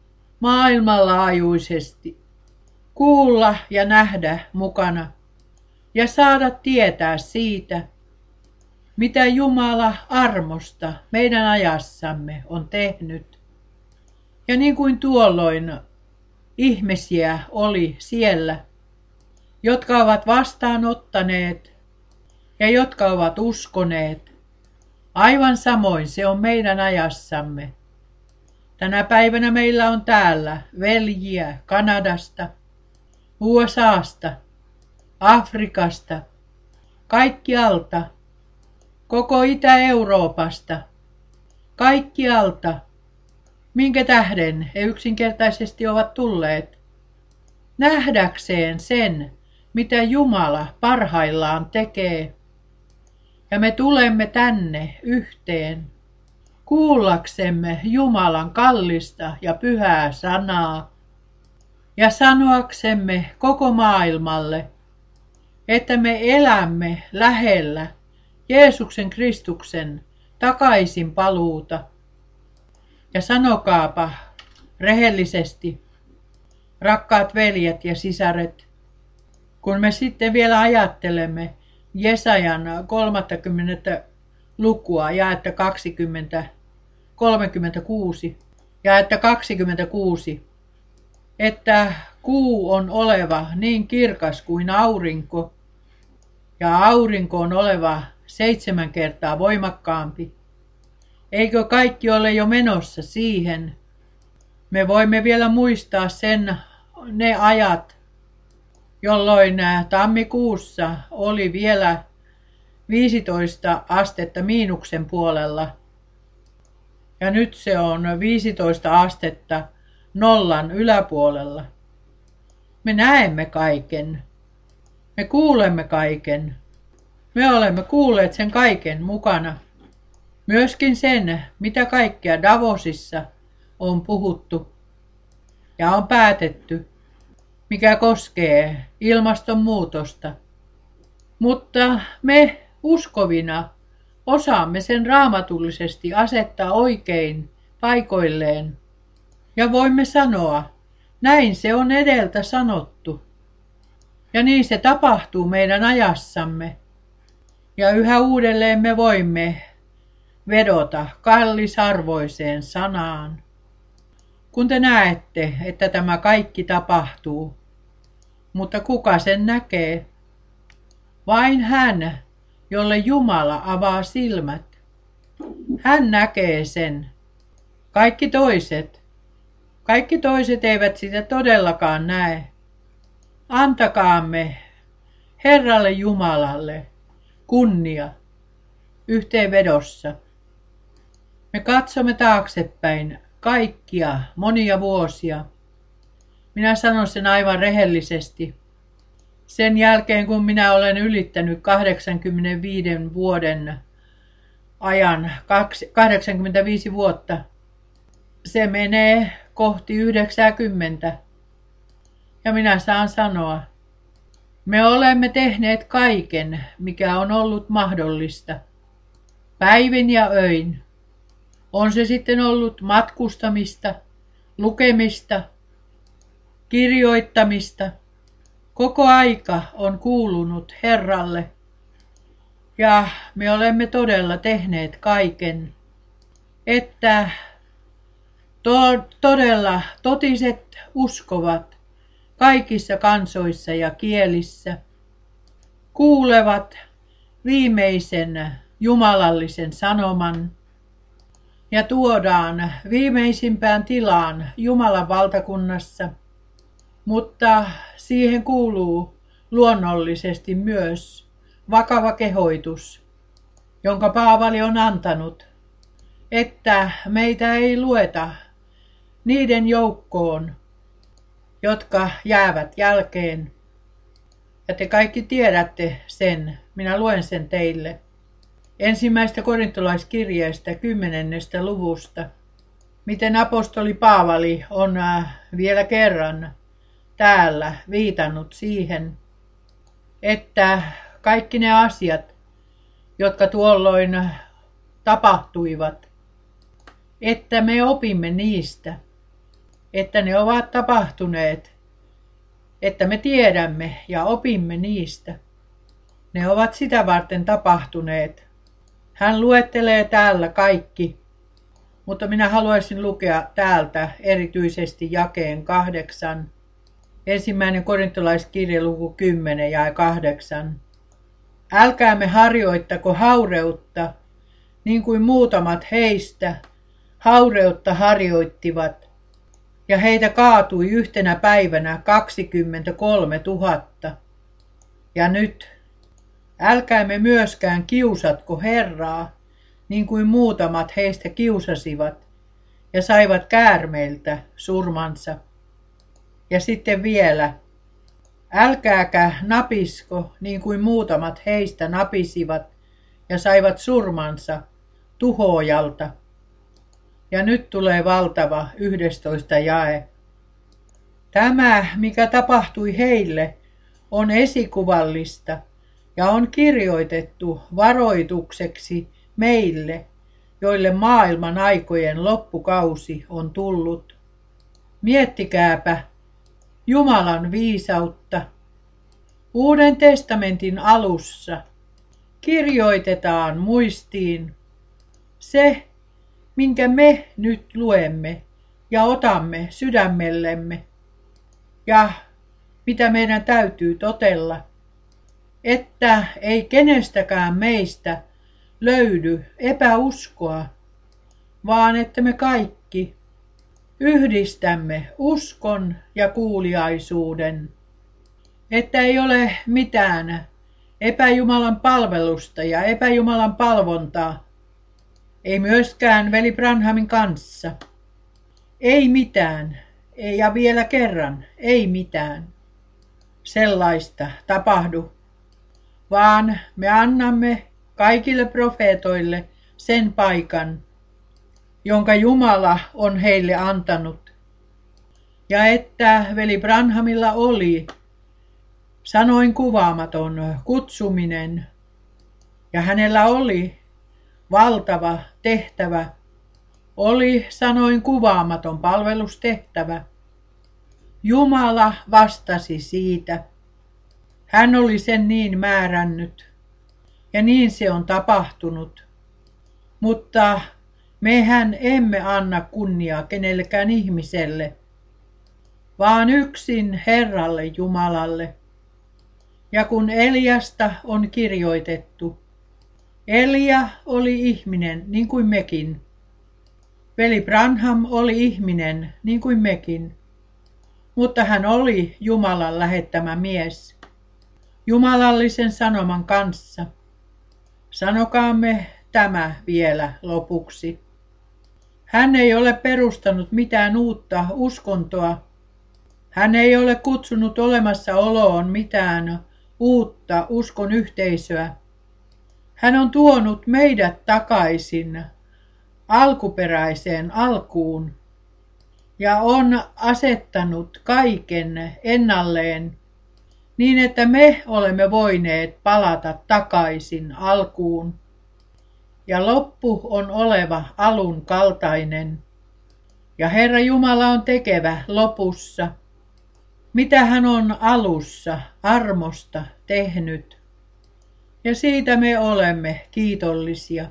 maailmanlaajuisesti, kuulla ja nähdä mukana ja saada tietää siitä, mitä Jumala armosta meidän ajassamme on tehnyt. Ja niin kuin tuolloin ihmisiä oli siellä, jotka ovat vastaanottaneet ja jotka ovat uskoneet, aivan samoin se on meidän ajassamme. Tänä päivänä meillä on täällä veljiä Kanadasta, U S A:sta, Afrikasta, kaikkialta, koko Itä-Euroopasta, kaikkialta, minkä tähden he yksinkertaisesti ovat tulleet nähdäkseen sen, mitä Jumala parhaillaan tekee. Ja me tulemme tänne yhteen kuullaksemme Jumalan kallista ja pyhää sanaa ja sanoaksemme koko maailmalle, että me elämme lähellä Jeesuksen Kristuksen takaisin paluuta. Ja sanokaapa rehellisesti, rakkaat veljet ja sisaret, kun me sitten vielä ajattelemme Jesajan kolmaskymmenes lukua, jaetta kaksikymmentä, kolmekymmentäkuusi, jaetta kaksikymmentäkuusi, että kuu on oleva niin kirkas kuin aurinko, ja aurinko on oleva seitsemän kertaa voimakkaampi. Eikö kaikki ole jo menossa siihen? Me voimme vielä muistaa sen, ne ajat, jolloin tammikuussa oli vielä viisitoista astetta miinuksen puolella. Ja nyt se on viisitoista astetta nollan yläpuolella. Me näemme kaiken. Me kuulemme kaiken. Me olemme kuulleet sen kaiken mukana. Myöskin sen, mitä kaikkea Davosissa on puhuttu ja on päätetty, mikä koskee ilmastonmuutosta. Mutta me uskovina osaamme sen raamatullisesti asettaa oikein paikoilleen. Ja voimme sanoa, näin se on edeltä sanottu. Ja niin se tapahtuu meidän ajassamme. Ja yhä uudelleen me voimme vedota kallisarvoiseen sanaan. Kun te näette, että tämä kaikki tapahtuu, mutta kuka sen näkee? Vain hän, jolle Jumala avaa silmät. Hän näkee sen. Kaikki toiset, kaikki toiset eivät sitä todellakaan näe. Antakaamme Herralle Jumalalle kunnia yhteenvedossa. Me katsomme taaksepäin kaikkia monia vuosia. Minä sanon sen aivan rehellisesti. Sen jälkeen kun minä olen ylittänyt kahdeksankymmentäviiden vuoden ajan, kahdeksankymmentäviisi vuotta, se menee kohti yhdeksänkymmentä. Ja minä saan sanoa, me olemme tehneet kaiken, mikä on ollut mahdollista. Päivin ja öin. On se sitten ollut matkustamista, lukemista, kirjoittamista. Koko aika on kuulunut Herralle. Ja me olemme todella tehneet kaiken, että to- todella totiset uskovat kaikissa kansoissa ja kielissä kuulevat viimeisen jumalallisen sanoman ja tuodaan viimeisimpään tilaan Jumalan valtakunnassa, mutta siihen kuuluu luonnollisesti myös vakava kehoitus, jonka Paavali on antanut, että meitä ei lueta niiden joukkoon, jotka jäävät jälkeen. Ja te kaikki tiedätte sen, minä luen sen teille. Ensimmäistä korintolaiskirjeestä kymmenennestä luvusta, miten apostoli Paavali on vielä kerran täällä viitannut siihen, että kaikki ne asiat, jotka tuolloin tapahtuivat, että me opimme niistä että ne ovat tapahtuneet, että me tiedämme ja opimme niistä. Ne ovat sitä varten tapahtuneet. Hän luettelee täällä kaikki, mutta minä haluaisin lukea täältä erityisesti jakeen kahdeksan. Ensimmäinen korintolaiskirje luku kymmenen ja kahdeksan. Älkäämme harjoittako haureutta, niin kuin muutamat heistä haureutta harjoittivat, ja heitä kaatui yhtenä päivänä kaksikymmentäkolmetuhatta. Ja nyt, älkäämme myöskään kiusatko Herraa, niin kuin muutamat heistä kiusasivat, ja saivat käärmeiltä surmansa. Ja sitten vielä, älkääkä napisko, niin kuin muutamat heistä napisivat, ja saivat surmansa tuhoojalta. Ja nyt tulee valtava yhdestoista jae. Tämä, mikä tapahtui heille, on esikuvallista ja on kirjoitettu varoitukseksi meille, joille maailman aikojen loppukausi on tullut. Miettikääpä Jumalan viisautta. Uuden testamentin alussa kirjoitetaan muistiin se, minkä me nyt luemme ja otamme sydämellemme ja mitä meidän täytyy totella, että ei kenestäkään meistä löydy epäuskoa, vaan että me kaikki yhdistämme uskon ja kuuliaisuuden, että ei ole mitään epäjumalan palvelusta ja epäjumalan palvontaa, ei myöskään veli Branhamin kanssa, ei mitään, ja vielä kerran, ei mitään sellaista tapahdu, vaan me annamme kaikille profeetoille sen paikan, jonka Jumala on heille antanut. Ja että veli Branhamilla oli sanoin kuvaamaton kutsuminen, ja hänellä oli valtava tehtävä, oli sanoin kuvaamaton palvelustehtävä. Jumala vastasi siitä. Hän oli sen niin määrännyt, ja niin se on tapahtunut. Mutta mehän emme anna kunniaa kenellekään ihmiselle, vaan yksin Herralle Jumalalle. Ja kun Eliasta on kirjoitettu, Elia oli ihminen niin kuin mekin. Veli Branham oli ihminen niin kuin mekin, mutta hän oli Jumalan lähettämä mies, jumalallisen sanoman kanssa. Sanokaamme tämä vielä lopuksi. Hän ei ole perustanut mitään uutta uskontoa. Hän ei ole kutsunut olemassaoloon mitään uutta uskon yhteisöä. Hän on tuonut meidät takaisin alkuperäiseen alkuun ja on asettanut kaiken ennalleen niin, että me olemme voineet palata takaisin alkuun. Ja loppu on oleva alun kaltainen. Ja Herra Jumala on tekevä lopussa, mitä hän on alussa armosta tehnyt. Ja siitä me olemme kiitollisia.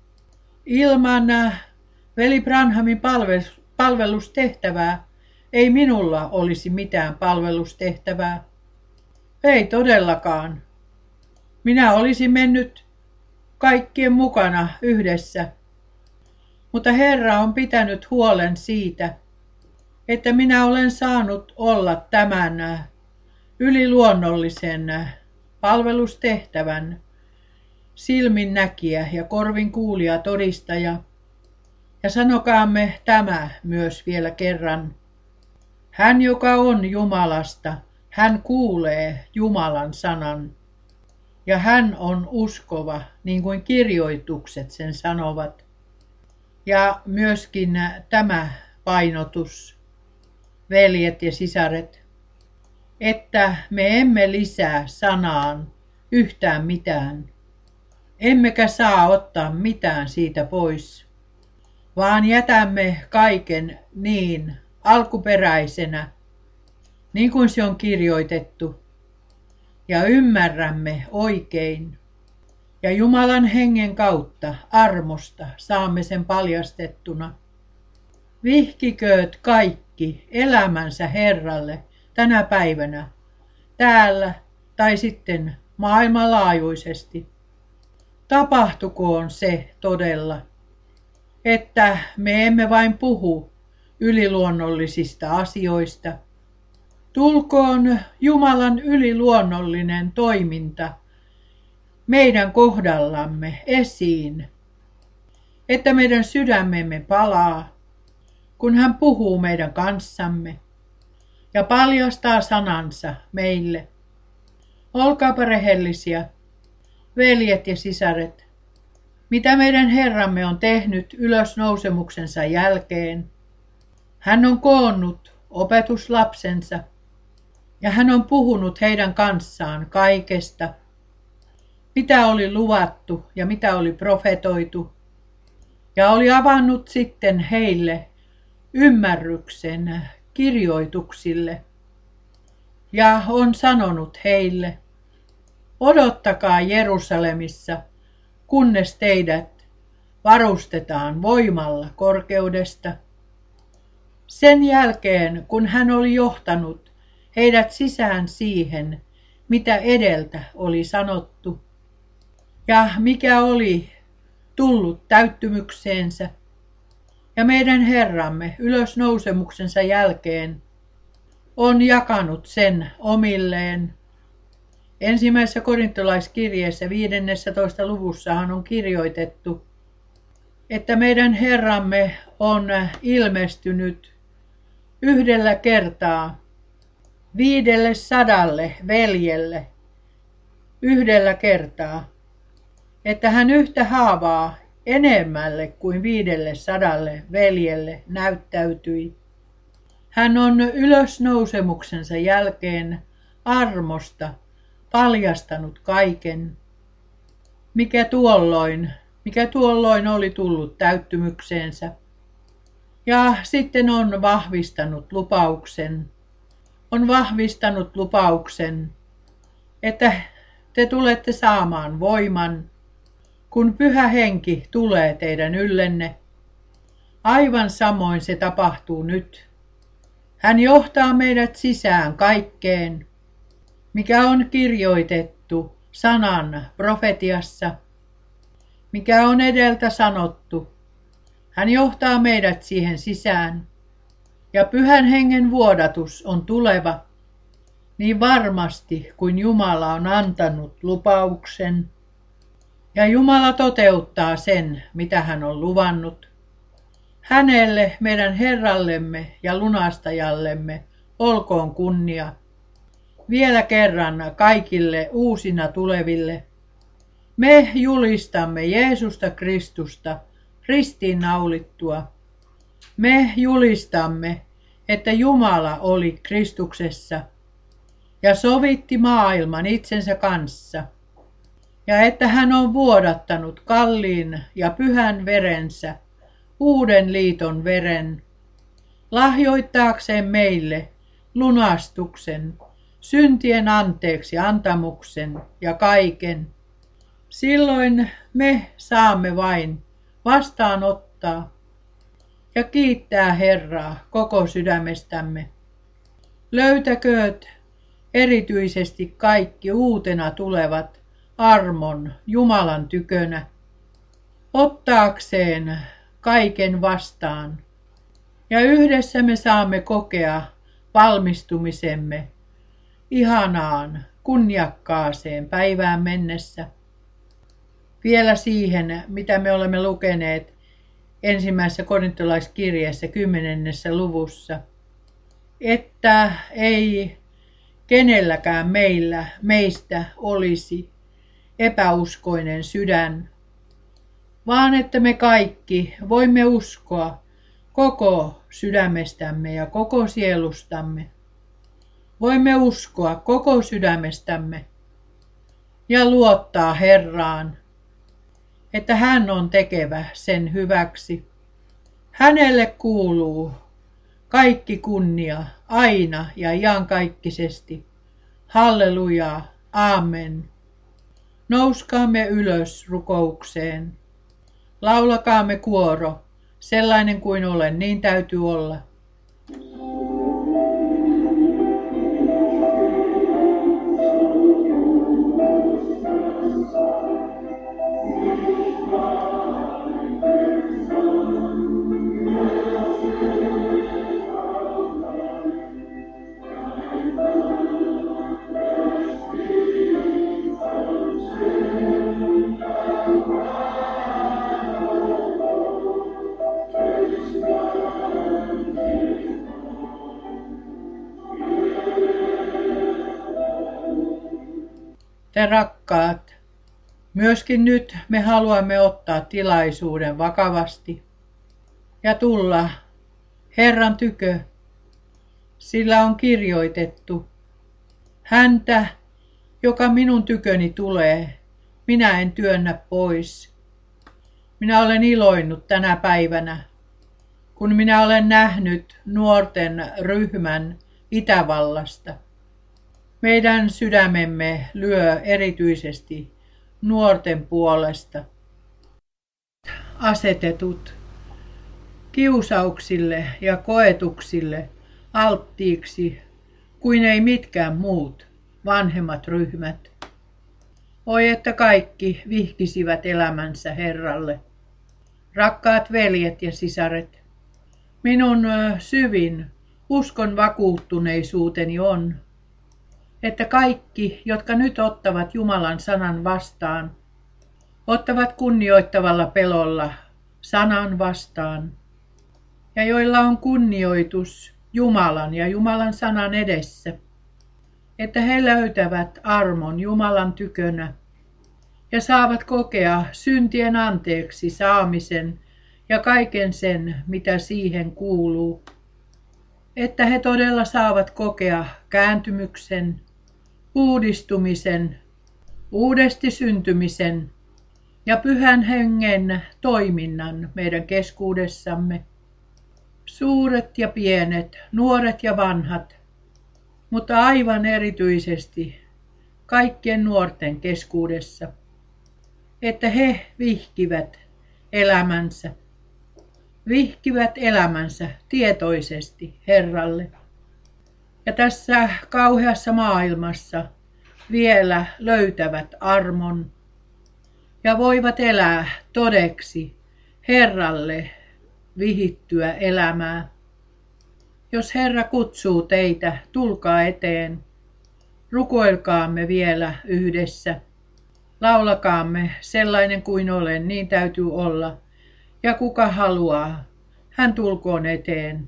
Ilman veli Branhamin palvelustehtävää ei minulla olisi mitään palvelustehtävää. Ei todellakaan. Minä olisin mennyt kaikkien mukana yhdessä. Mutta Herra on pitänyt huolen siitä, että minä olen saanut olla tämän yliluonnollisen palvelustehtävän silminnäkijä ja korvin kuulija todistaja. Ja sanokaamme tämä myös vielä kerran. Hän, joka on Jumalasta, hän kuulee Jumalan sanan. Ja hän on uskova, niin kuin kirjoitukset sen sanovat. Ja myöskin tämä painotus, veljet ja sisaret, että me emme lisää sanaan yhtään mitään. Emmekä saa ottaa mitään siitä pois, vaan jätämme kaiken niin alkuperäisenä, niin kuin se on kirjoitettu, ja ymmärrämme oikein. Ja Jumalan hengen kautta armosta saamme sen paljastettuna. Vihkikööt kaikki elämänsä Herralle tänä päivänä, täällä tai sitten maailmanlaajuisesti. Tapahtukoon se todella, että me emme vain puhu yliluonnollisista asioista. Tulkoon Jumalan yliluonnollinen toiminta meidän kohdallamme esiin, että meidän sydämemme palaa, kun hän puhuu meidän kanssamme ja paljastaa sanansa meille. Olkaapa rehellisiä, veljet ja sisaret, mitä meidän Herramme on tehnyt ylösnousemuksensa jälkeen. Hän on koonnut opetuslapsensa ja hän on puhunut heidän kanssaan kaikesta, mitä oli luvattu ja mitä oli profetoitu, ja oli avannut sitten heille ymmärryksen kirjoituksille ja on sanonut heille, odottakaa Jerusalemissa, kunnes teidät varustetaan voimalla korkeudesta. Sen jälkeen, kun hän oli johtanut heidät sisään siihen, mitä edeltä oli sanottu, ja mikä oli tullut täyttymykseensä, ja meidän Herramme ylösnousemuksensa jälkeen on jakanut sen omilleen. Ensimmäisessä korintolaiskirjeessä viidennessätoista luvussahan on kirjoitettu, että meidän Herramme on ilmestynyt yhdellä kertaa viidelle sadalle veljelle yhdellä kertaa, että hän yhtä haavaa enemmälle kuin viidelle sadalle veljelle näyttäytyi. Hän on ylösnousemuksensa jälkeen armosta paljastanut kaiken, mikä tuolloin, mikä tuolloin oli tullut täyttymykseensä. Ja sitten on vahvistanut lupauksen, on vahvistanut lupauksen, että te tulette saamaan voiman, kun Pyhä Henki tulee teidän yllenne. Aivan samoin se tapahtuu nyt. Hän johtaa meidät sisään kaikkeen, mikä on kirjoitettu sanan profetiassa, mikä on edeltä sanottu. Hän johtaa meidät siihen sisään. Ja Pyhän Hengen vuodatus on tuleva, niin varmasti kuin Jumala on antanut lupauksen. Ja Jumala toteuttaa sen, mitä hän on luvannut. Hänelle, meidän Herrallemme ja lunastajallemme, olkoon kunnia. Vielä kerran kaikille uusina tuleville. Me julistamme Jeesusta Kristusta, ristiinnaulittua. Me julistamme, että Jumala oli Kristuksessa ja sovitti maailman itsensä kanssa, ja että hän on vuodattanut kalliin ja pyhän verensä, uuden liiton veren, lahjoittaakseen meille lunastuksen, syntien anteeksi antamuksen ja kaiken. Silloin me saamme vain vastaanottaa ja kiittää Herraa koko sydämestämme. Löytäkööt erityisesti kaikki uutena tulevat armon Jumalan tykönä, ottaakseen kaiken vastaan. Ja yhdessä me saamme kokea valmistumisemme ihanaan, kunniakkaaseen päivään mennessä. Vielä siihen, mitä me olemme lukeneet ensimmäisessä korintolaiskirjeessä kymmenennessä luvussa, että ei kenelläkään meillä meistä olisi epäuskoinen sydän, vaan että me kaikki voimme uskoa koko sydämestämme ja koko sielustamme. Voimme uskoa koko sydämestämme ja luottaa Herraan, että hän on tekevä sen hyväksi. Hänelle kuuluu Kaikki kunnia, aina ja iankaikkisesti. Hallelujaa, aamen. Nouskaamme ylös rukoukseen. Laulakaamme kuoro, sellainen kuin olen, niin täytyy olla. Te rakkaat, myöskin nyt me haluamme ottaa tilaisuuden vakavasti ja tulla Herran tykö, sillä on kirjoitettu, häntä, joka minun tyköni tulee, minä en työnnä pois. Minä olen iloinnut tänä päivänä, kun minä olen nähnyt nuorten ryhmän Itävallasta. Meidän sydämemme lyö erityisesti nuorten puolesta. Asetetut kiusauksille ja koetuksille alttiiksi kuin ei mitkään muut vanhemmat ryhmät. Oi, että kaikki vihkisivät elämänsä Herralle. Rakkaat veljet ja sisaret, minun syvin uskon vakuuttuneisuuteni on, että kaikki, jotka nyt ottavat Jumalan sanan vastaan, ottavat kunnioittavalla pelolla sanan vastaan, ja joilla on kunnioitus Jumalan ja Jumalan sanan edessä, että he löytävät armon Jumalan tykönä ja saavat kokea syntien anteeksi saamisen ja kaiken sen, mitä siihen kuuluu, että he todella saavat kokea kääntymyksen, uudistumisen, uudesti syntymisen ja pyhän hengen toiminnan meidän keskuudessamme. Suuret ja pienet, nuoret ja vanhat, mutta aivan erityisesti kaikkien nuorten keskuudessa, että he vihkivät elämänsä, vihkivät elämänsä tietoisesti Herralle. Ja tässä kauheassa maailmassa vielä löytävät armon ja voivat elää todeksi Herralle vihittyä elämää. Jos Herra kutsuu teitä, tulkaa eteen. Rukoilkaamme vielä yhdessä. Laulakaamme sellainen kuin olen, niin täytyy olla. Ja kuka haluaa, hän tulkoon eteen.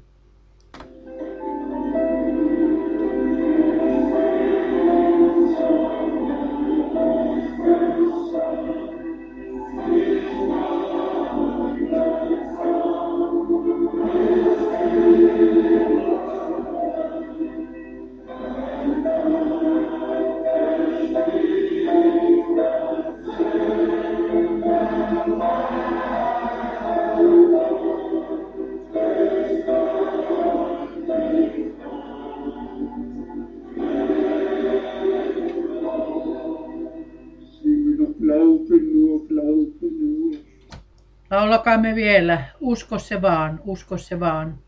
Laulakaamme vielä, usko se vaan, usko se vaan.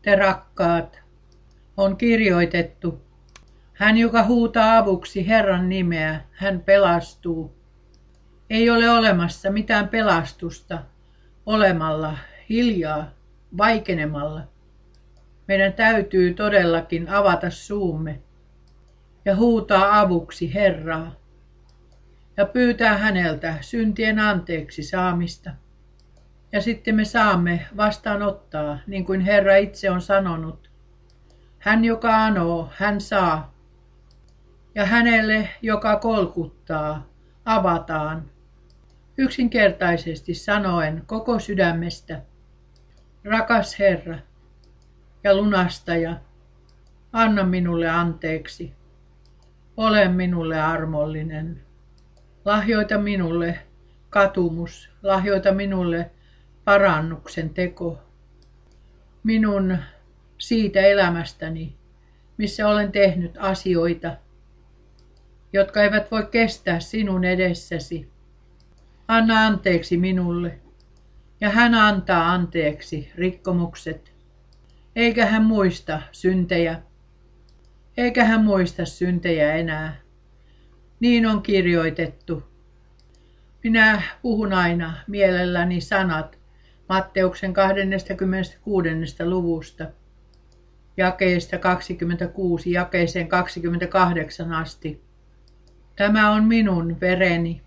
Te rakkaat, on kirjoitettu. Hän, joka huutaa avuksi Herran nimeä, hän pelastuu. Ei ole olemassa mitään pelastusta olemalla hiljaa, vaikenemalla. Meidän täytyy todellakin avata suumme ja huutaa avuksi Herraa ja pyytää häneltä syntien anteeksi saamista. Ja sitten me saamme vastaanottaa, niin kuin Herra itse on sanonut. Hän, joka anoo, hän saa. Ja hänelle, joka kolkuttaa, avataan. Yksinkertaisesti sanoen koko sydämestä. Rakas Herra ja lunastaja, anna minulle anteeksi. Ole minulle armollinen. Lahjoita minulle katumus, lahjoita minulle parannuksen teko. Minun siitä elämästäni, missä olen tehnyt asioita, jotka eivät voi kestää sinun edessäsi. Anna anteeksi minulle, ja hän antaa anteeksi rikkomukset. Eikä hän muista syntejä, eikä hän muista syntejä enää. Niin on kirjoitettu. Minä puhun aina mielelläni sanat Matteuksen kaksikymmentäkuusi luvusta, jakeesta kaksikymmentäkuusi jakeeseen kaksikymmentäkahdeksan asti. Tämä on minun vereni,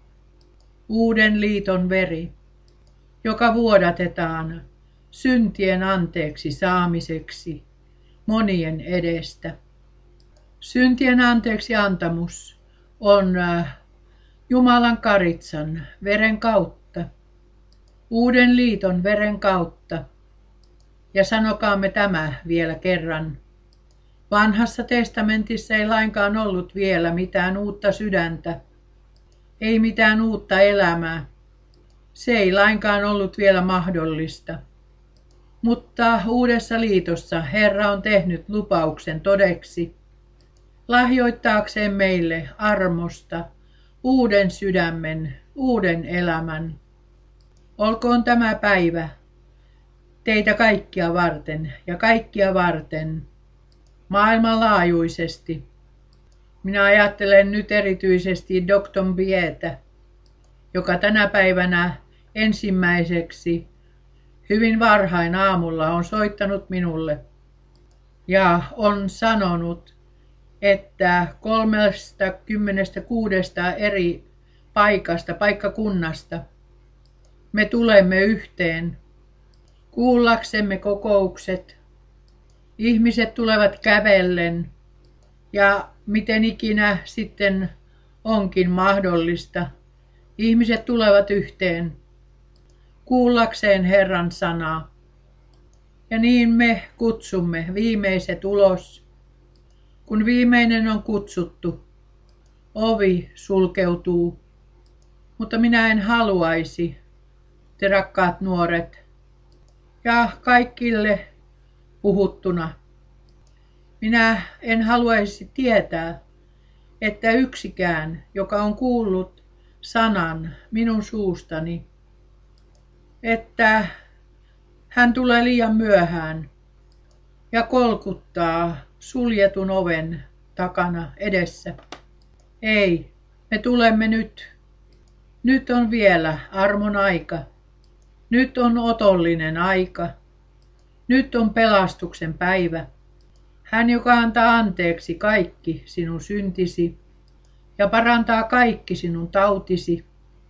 uuden liiton veri, joka vuodatetaan syntien anteeksi saamiseksi monien edestä. Syntien anteeksi antamus on Jumalan karitsan veren kautta, uuden liiton veren kautta. Ja sanokaamme tämä vielä kerran. Vanhassa testamentissa ei lainkaan ollut vielä mitään uutta sydäntä, ei mitään uutta elämää. Se ei lainkaan ollut vielä mahdollista. Mutta uudessa liitossa Herra on tehnyt lupauksen todeksi, lahjoittaakseen meille armosta uuden sydämen, uuden elämän. Olkoon tämä päivä teitä kaikkia varten ja kaikkia varten maailmanlaajuisesti. Minä ajattelen nyt erityisesti doktor Bietä, joka tänä päivänä ensimmäiseksi hyvin varhain aamulla on soittanut minulle ja on sanonut, että kolmekymmentäkuusi eri paikasta, paikkakunnasta me tulemme yhteen kuullaksemme kokoukset. Ihmiset tulevat kävellen ja miten ikinä sitten onkin mahdollista. Ihmiset tulevat yhteen kuullakseen Herran sanaa. Ja niin me kutsumme viimeiset ulos. Kun viimeinen on kutsuttu, ovi sulkeutuu. Mutta minä en haluaisi, te rakkaat nuoret, ja kaikille puhuttuna. Minä en haluaisi tietää, että yksikään, joka on kuullut sanan minun suustani, että hän tulee liian myöhään ja kolkuttaa suljetun oven takana edessä. Ei, me tulemme nyt. Nyt on vielä armon aika. Nyt on otollinen aika. Nyt on pelastuksen päivä. Hän, joka antaa anteeksi kaikki sinun syntisi ja parantaa kaikki sinun tautisi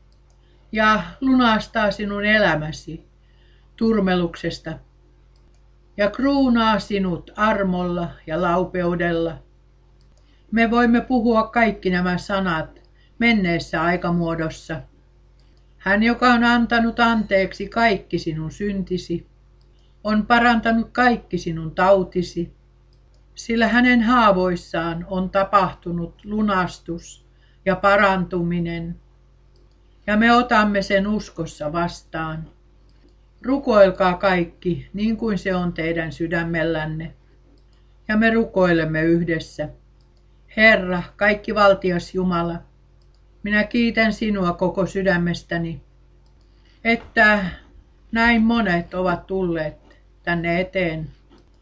ja lunastaa sinun elämäsi turmeluksesta ja kruunaa sinut armolla ja laupeudella. Me voimme puhua kaikki nämä sanat menneessä aikamuodossa. Hän, joka on antanut anteeksi kaikki sinun syntisi, on parantanut kaikki sinun tautisi, sillä hänen haavoissaan on tapahtunut lunastus ja parantuminen, ja me otamme sen uskossa vastaan. Rukoilkaa kaikki niin kuin se on teidän sydämellänne, ja me rukoilemme yhdessä. Herra, kaikki valtias Jumala, minä kiitän sinua koko sydämestäni, että näin monet ovat tulleet tänne eteen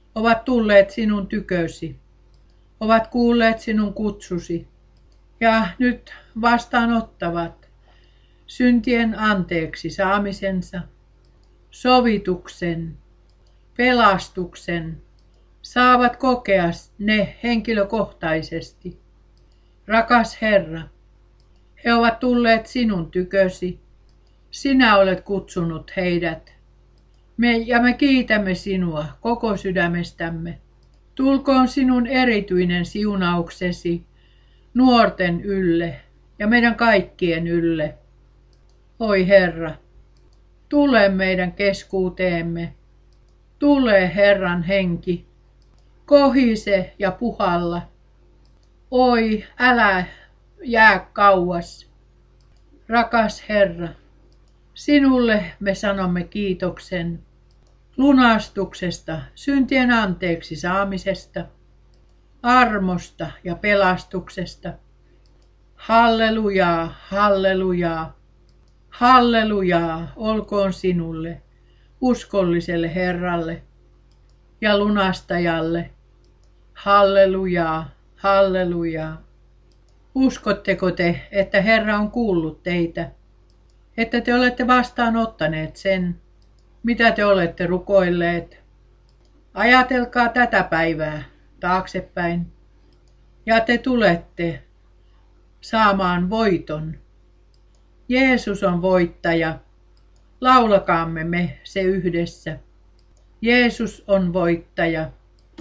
ovat tulleet sinun tykösi, ovat kuulleet sinun kutsusi ja nyt vastaanottavat syntien anteeksi saamisensa, sovituksen, pelastuksen, saavat kokea ne henkilökohtaisesti. Rakas Herra, he ovat tulleet sinun tykösi. Sinä olet kutsunut heidät. Me, ja me kiitämme sinua koko sydämestämme. Tulkoon sinun erityinen siunauksesi nuorten ylle ja meidän kaikkien ylle. Oi Herra, tule meidän keskuuteemme. Tule Herran henki, kohise ja puhalla. Oi, älä jää kauas. Rakas Herra, sinulle me sanomme kiitoksen lunastuksesta, syntien anteeksi saamisesta, armosta ja pelastuksesta. Hallelujaa, hallelujaa, hallelujaa olkoon sinulle, uskolliselle Herralle ja lunastajalle. Hallelujaa, hallelujaa. Uskotteko te, että Herra on kuullut teitä, että te olette vastaanottaneet sen, mitä te olette rukoilleet? Ajatelkaa tätä päivää taaksepäin ja te tulette saamaan voiton. Jeesus on voittaja. Laulakaamme me se yhdessä. Jeesus on voittaja.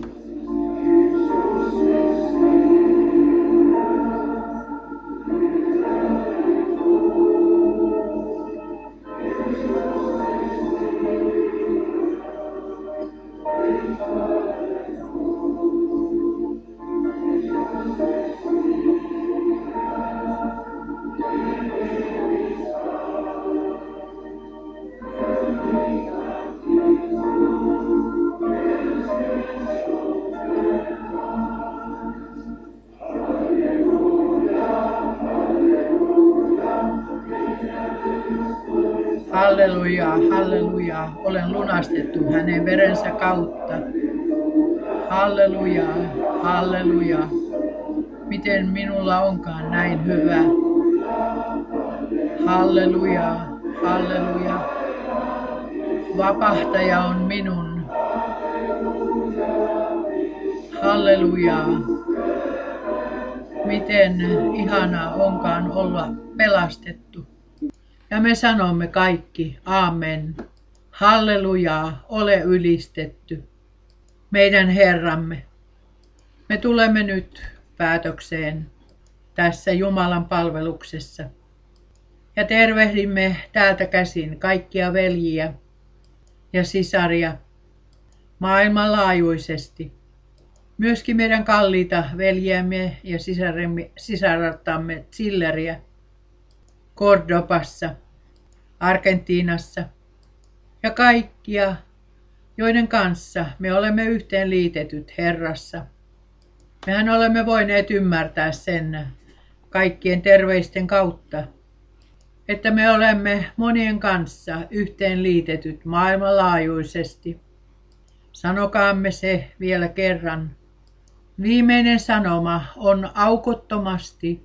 Halleluja, halleluja, olen lunastettu hänen verensä kautta. Halleluja, halleluja, miten minulla onkaan näin hyvä. Halleluja, halleluja, vapahtaja on minun. Halleluja, miten ihana onkaan olla pelastettu. Ja me sanomme kaikki, aamen, hallelujaa, ole ylistetty, meidän Herramme. Me tulemme nyt päätökseen tässä Jumalan palveluksessa. Ja tervehdimme täältä käsin kaikkia veljiä ja sisaria maailmanlaajuisesti. Myöskin meidän kalliita veljiämme ja sisartamme Zilleriä Cordobassa, Argentiinassa ja kaikkia, joiden kanssa me olemme yhteenliitetyt Herrassa. Mehän olemme voineet ymmärtää sen kaikkien terveisten kautta, että me olemme monien kanssa yhteenliitetyt maailmanlaajuisesti. Sanokaamme se vielä kerran. Viimeinen sanoma on aukottomasti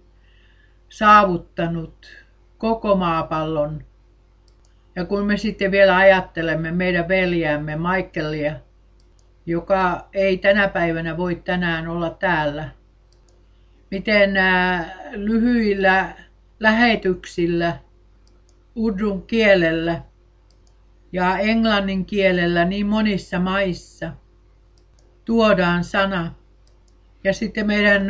saavuttanut koko maapallon. Ja kun me sitten vielä ajattelemme meidän veljäämme Michaelia, joka ei tänä päivänä voi tänään olla täällä, miten lyhyillä lähetyksillä urdun kielellä ja englannin kielellä niin monissa maissa tuodaan sana. Ja sitten meidän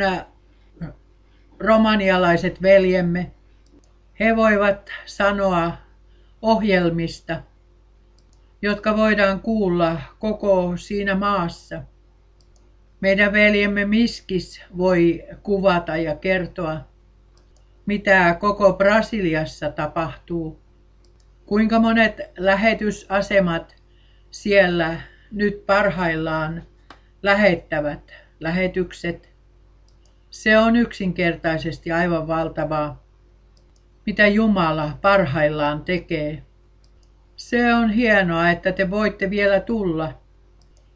romanialaiset veljemme, he voivat sanoa ohjelmista, jotka voidaan kuulla koko siinä maassa. Meidän veljemme Miskis voi kuvata ja kertoa, mitä koko Brasiliassa tapahtuu. Kuinka monet lähetysasemat siellä nyt parhaillaan lähettävät lähetykset. Se on yksinkertaisesti aivan valtavaa, mitä Jumala parhaillaan tekee. Se on hienoa, että te voitte vielä tulla,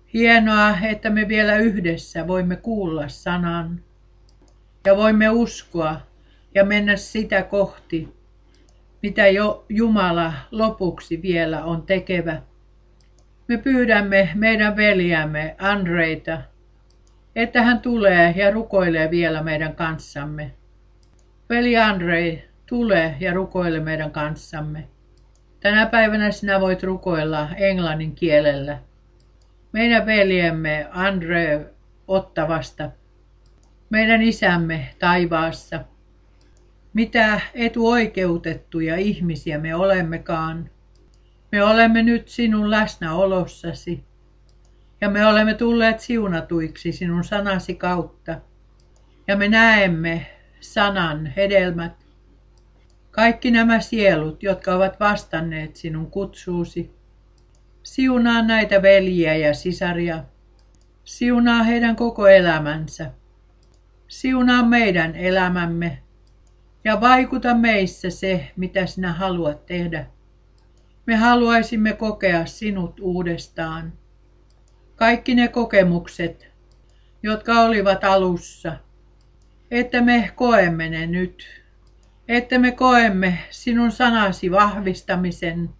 Hienoa, että me vielä yhdessä voimme kuulla sanan ja voimme uskoa ja mennä sitä kohti, mitä jo Jumala lopuksi vielä on tekevä. Me pyydämme meidän veljämme Andreita, että hän tulee ja rukoilee vielä meidän kanssamme. Veli Andrei, tule ja rukoile meidän kanssamme. Tänä päivänä sinä voit rukoilla englannin kielellä. Meidän veljemme Andre Ottavasta, meidän isämme taivaassa. Mitä etuoikeutettuja ihmisiä me olemmekaan. Me olemme nyt sinun läsnäolossasi ja me olemme tulleet siunatuiksi sinun sanasi kautta ja me näemme sanan hedelmät. Kaikki nämä sielut, jotka ovat vastanneet sinun kutsuusi. Siunaa näitä veljiä ja sisaria. Siunaa heidän koko elämänsä. Siunaa meidän elämämme ja vaikuta meissä se, mitä sinä haluat tehdä. Me haluaisimme kokea sinut uudestaan. Kaikki ne kokemukset, jotka olivat alussa, että me koemme ne nyt. Että me koemme sinun sanasi vahvistamisen,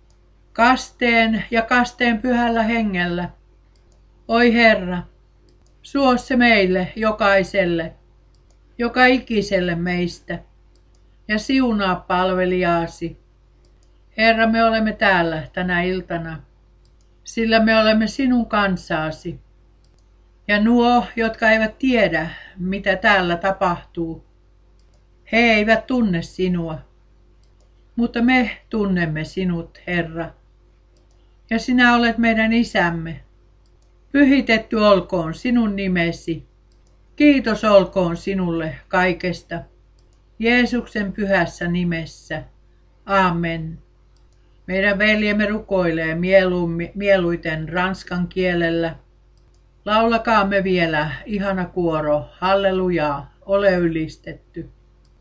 kasteen ja kasteen pyhällä hengellä. Oi Herra, suo se meille jokaiselle, joka ikiselle meistä, ja siunaa palvelijaasi. Herra, me olemme täällä tänä iltana, sillä me olemme sinun kansaasi. Ja nuo, jotka eivät tiedä, mitä täällä tapahtuu, he eivät tunne sinua, mutta me tunnemme sinut, Herra. Ja sinä olet meidän isämme. Pyhitetty olkoon sinun nimesi. Kiitos olkoon sinulle kaikesta. Jeesuksen pyhässä nimessä. Amen. Meidän veljemme rukoilee mieluiten ranskan kielellä. Laulakaamme vielä ihana kuoro, hallelujaa, ole ylistetty.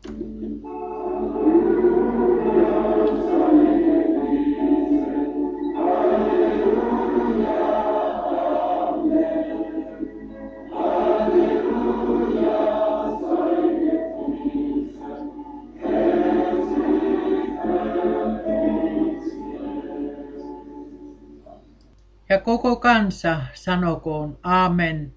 Ja koko kansa sanokoon amen.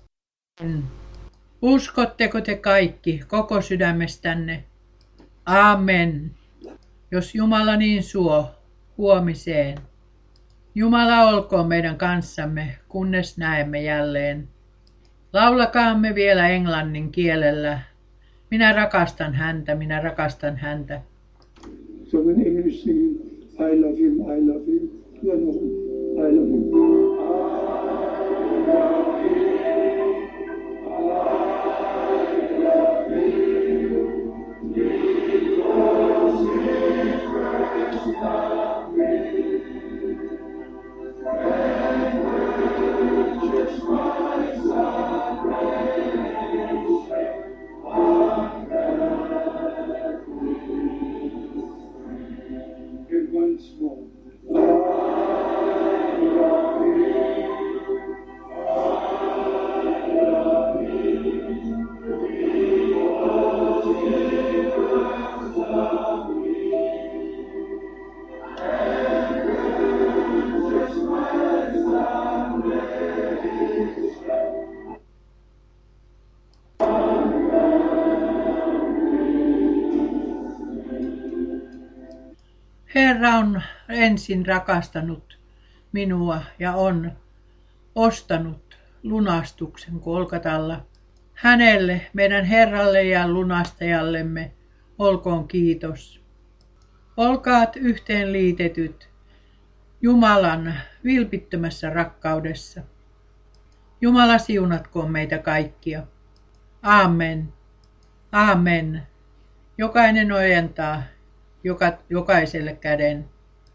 Uskotteko te kaikki koko sydämestänne? Amen. Jos Jumala niin suo, huomiseen. Jumala olkoon meidän kanssamme, kunnes näemme jälleen. Laulakaamme vielä englannin kielellä. Minä rakastan häntä, minä rakastan häntä. So when English singing, I love him, I love him, you know, I love him. And once more. Herra on ensin rakastanut minua ja on ostanut lunastuksen Golgatalla. Hänelle, meidän Herralle ja lunastajallemme, olkoon kiitos. Olkaat yhteen liitetyt Jumalan vilpittömässä rakkaudessa. Jumala siunatkoon meitä kaikkia. Amen. Amen. Jokainen ojentaa joka, jokaiselle käden.